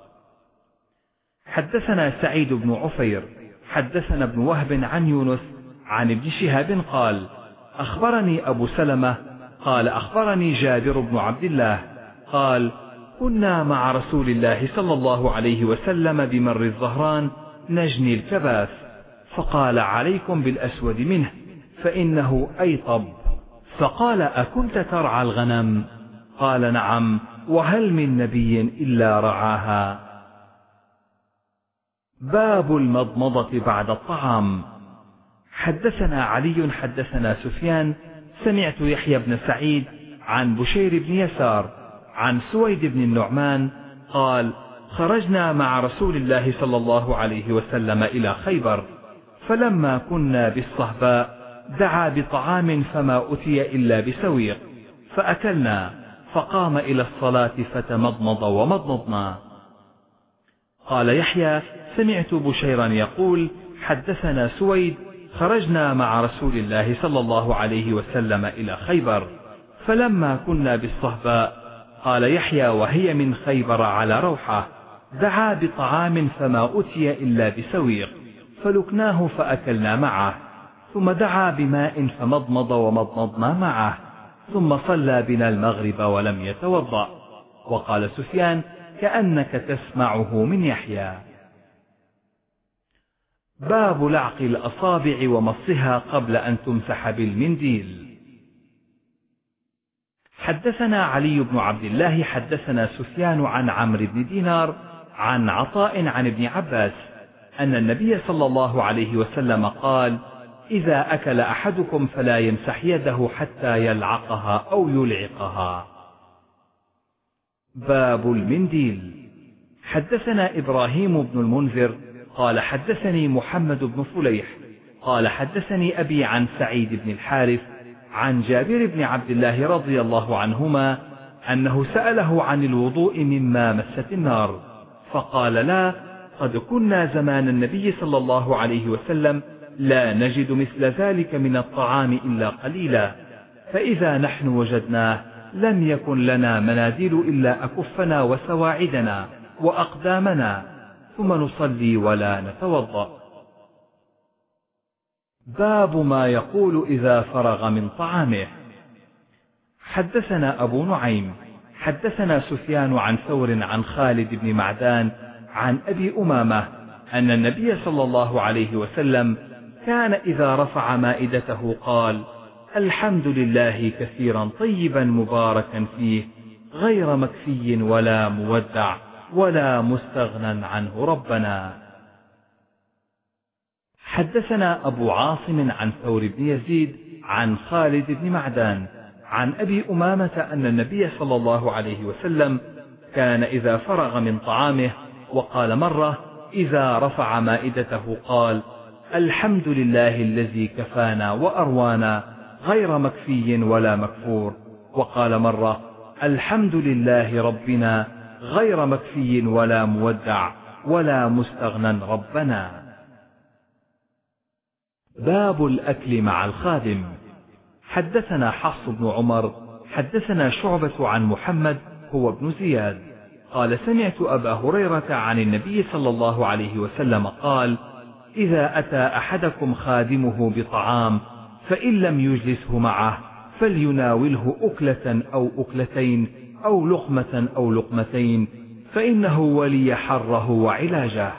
حدثنا سعيد بن عفير حدثنا ابن وهب عن يونس عن ابن شهاب قال أخبرني أبو سلمة قال أخبرني جابر بن عبد الله قال كنا مع رسول الله صلى الله عليه وسلم بمر الظهران نجني الكباث، فقال عليكم بالأسود منه فإنه أيطب، فقال أكنت ترعى الغنم؟ قال نعم، وهل من نبي إلا رعاها. باب المضمضة بعد الطعام. حدثنا علي حدثنا سفيان سمعت يحيى بن سعيد عن بشير بن يسار عن سويد بن النعمان قال خرجنا مع رسول الله صلى الله عليه وسلم إلى خيبر، فلما كنا بالصهباء دعا بطعام فما أتي إلا بسويق، فأكلنا، فقام إلى الصلاة فتمضمض ومضمضنا. قال يحيى: سمعت بشيرا يقول: حدثنا سويد: خرجنا مع رسول الله صلى الله عليه وسلم إلى خيبر، فلما كنا بالصهباء، قال يحيى وهي من خيبر على روحة، دعا بطعام فما أتي إلا بسويق، فلكناه فأكلنا معه، ثم دعا بماء فمضمض ومضمضنا معه، ثم صلى بنا المغرب ولم يتوضأ. وقال سفيان: كأنك تسمعه من يحيى. باب لعق الأصابع ومصها قبل أن تمسح بالمنديل. حدثنا علي بن عبد الله حدثنا سفيان عن عمرو بن دينار عن عطاء عن ابن عباس أن النبي صلى الله عليه وسلم قال: إذا أكل أحدكم فلا يمسح يده حتى يلعقها أو يلعقها. باب المنديل. حدثنا إبراهيم بن المنذر قال حدثني محمد بن فليح قال حدثني أبي عن سعيد بن الحارث عن جابر بن عبد الله رضي الله عنهما أنه سأله عن الوضوء مما مست النار، فقال: لا، قد كنا زمان النبي صلى الله عليه وسلم لا نجد مثل ذلك من الطعام إلا قليلا، فإذا نحن وجدناه لم يكن لنا مناديل إلا أكفنا وسواعدنا وأقدامنا، ثم نصلي ولا نتوضأ. باب ما يقول إذا فرغ من طعامه. حدثنا أبو نعيم حدثنا سفيان عن ثور عن خالد بن معدان عن أبي أمامة أن النبي صلى الله عليه وسلم كان إذا رفع مائدته قال: الحمد لله كثيرا طيبا مباركا فيه، غير مكفي ولا مودع ولا مستغنى عنه ربنا. حدثنا أبو عاصم عن ثور بن يزيد عن خالد بن معدان عن أبي أمامة أن النبي صلى الله عليه وسلم كان إذا فرغ من طعامه وقال مرة إذا رفع مائدته قال: الحمد لله الذي كفانا وأروانا، غير مكفي ولا مكفور، وقال مرة: الحمد لله ربنا، غير مكفي ولا مودع ولا مستغنى ربنا. باب الأكل مع الخادم. حدثنا حفص بن عمر حدثنا شعبة عن محمد هو ابن زياد قال: سمعت أبا هريرة عن النبي صلى الله عليه وسلم قال: إذا أتى أحدكم خادمه بطعام فإن لم يجلسه معه فليناوله أكلة أو أكلتين أو لقمة أو لقمتين، فإنه ولي حره وعلاجه.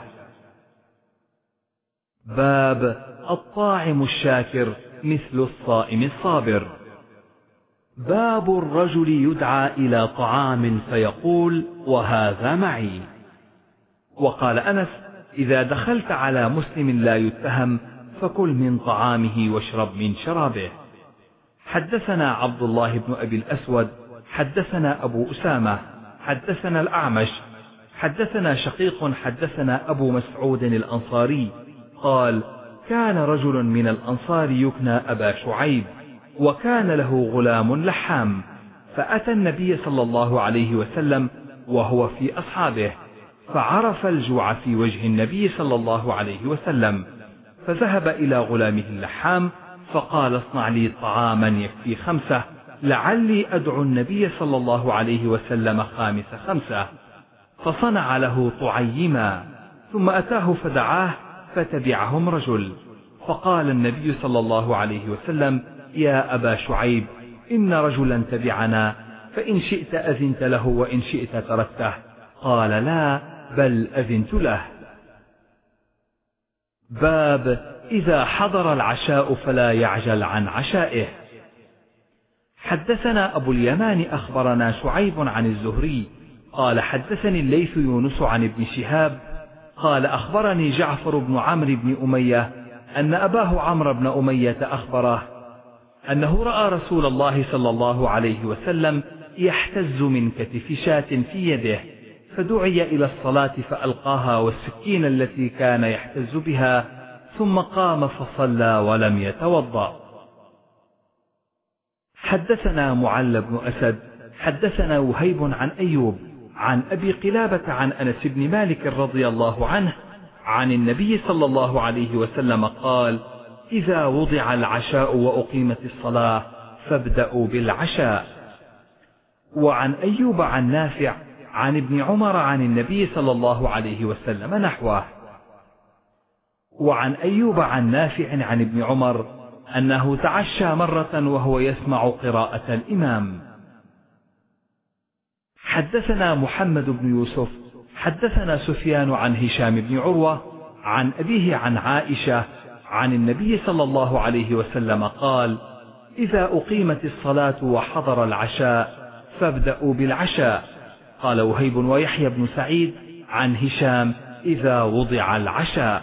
باب الطاعم الشاكر مثل الصائم الصابر. باب الرجل يدعى إلى طعام فيقول: وهذا معي. وقال أنس: إذا دخلت على مسلم لا يتهم فكل من طعامه واشرب من شرابه. حدثنا عبد الله بن أبي الأسود حدثنا أبو أسامة حدثنا الأعمش حدثنا شقيق حدثنا أبو مسعود الأنصاري قال: كان رجل من الأنصار يكنى أبا شعيب، وكان له غلام لحام، فأتى النبي صلى الله عليه وسلم وهو في أصحابه، فعرف الجوع في وجه النبي صلى الله عليه وسلم، فذهب إلى غلامه اللحام فقال: اصنع لي طعاما يكفي خمسة، لعلي أدعو النبي صلى الله عليه وسلم خامس خمسة. فصنع له طعيما، ثم أتاه فدعاه، فتبعهم رجل، فقال النبي صلى الله عليه وسلم: يا أبا شعيب، إن رجلا تبعنا، فإن شئت أذنت له وإن شئت تركته. قال: لا، بل أذنت له. باب إذا حضر العشاء فلا يعجل عن عشائه. حدثنا أبو اليمان أخبرنا شعيب عن الزهري قال: حدثني الليث يونس عن ابن شهاب قال: أخبرني جعفر بن عمرو بن أمية أن أباه عمرو بن أمية أخبره أنه رأى رسول الله صلى الله عليه وسلم يحتز من كتف شاة في يده، فدعي إلى الصلاة فألقاها والسكين التي كان يحتز بها، ثم قام فصلى ولم يتوضأ. حدثنا معل بن أسد حدثنا وهيب عن أيوب عن أبي قلابة عن أنس بن مالك رضي الله عنه عن النبي صلى الله عليه وسلم قال: إذا وضع العشاء وأقيمت الصلاة فابدأوا بالعشاء. وعن أيوب عن نافع عن ابن عمر عن النبي صلى الله عليه وسلم نحوه. وعن أيوب عن نافع عن ابن عمر أنه تعشى مرة وهو يسمع قراءة الإمام. حدثنا محمد بن يوسف حدثنا سفيان عن هشام بن عروة عن أبيه عن عائشة عن النبي صلى الله عليه وسلم قال: إذا أقيمت الصلاة وحضر العشاء فابدأوا بالعشاء. قال وهيب ويحيى بن سعيد عن هشام: إذا وضع العشاء.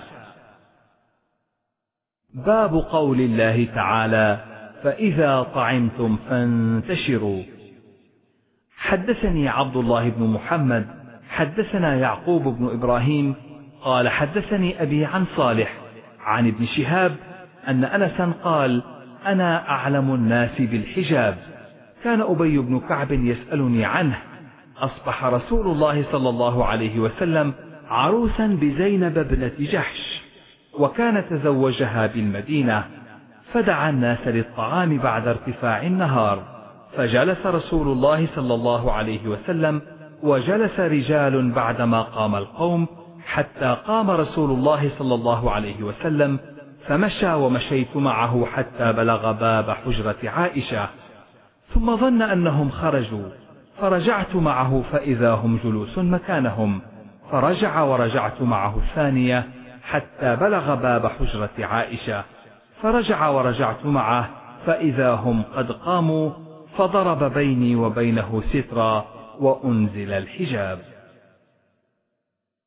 باب قول الله تعالى: فإذا طعمتم فانتشروا. حدثني عبد الله بن محمد حدثنا يعقوب بن إبراهيم قال حدثني أبي عن صالح عن ابن شهاب أن أنسا قال: أنا أعلم الناس بالحجاب. كان أبي بن كعب يسألني عنه. أصبح رسول الله صلى الله عليه وسلم عروسا بزينب ابنة جحش، وكان تزوجها بالمدينة، فدعا الناس للطعام بعد ارتفاع النهار، فجلس رسول الله صلى الله عليه وسلم وجلس رجال بعدما قام القوم، حتى قام رسول الله صلى الله عليه وسلم فمشى ومشيت معه حتى بلغ باب حجرة عائشة، ثم ظن أنهم خرجوا، فرجعت معه فإذا هم جلوس مكانهم، فرجع ورجعت معه الثانية حتى بلغ باب حجرة عائشة، فرجع ورجعت معه فإذا هم قد قاموا، فضرب بيني وبينه سترا وأنزل الحجاب.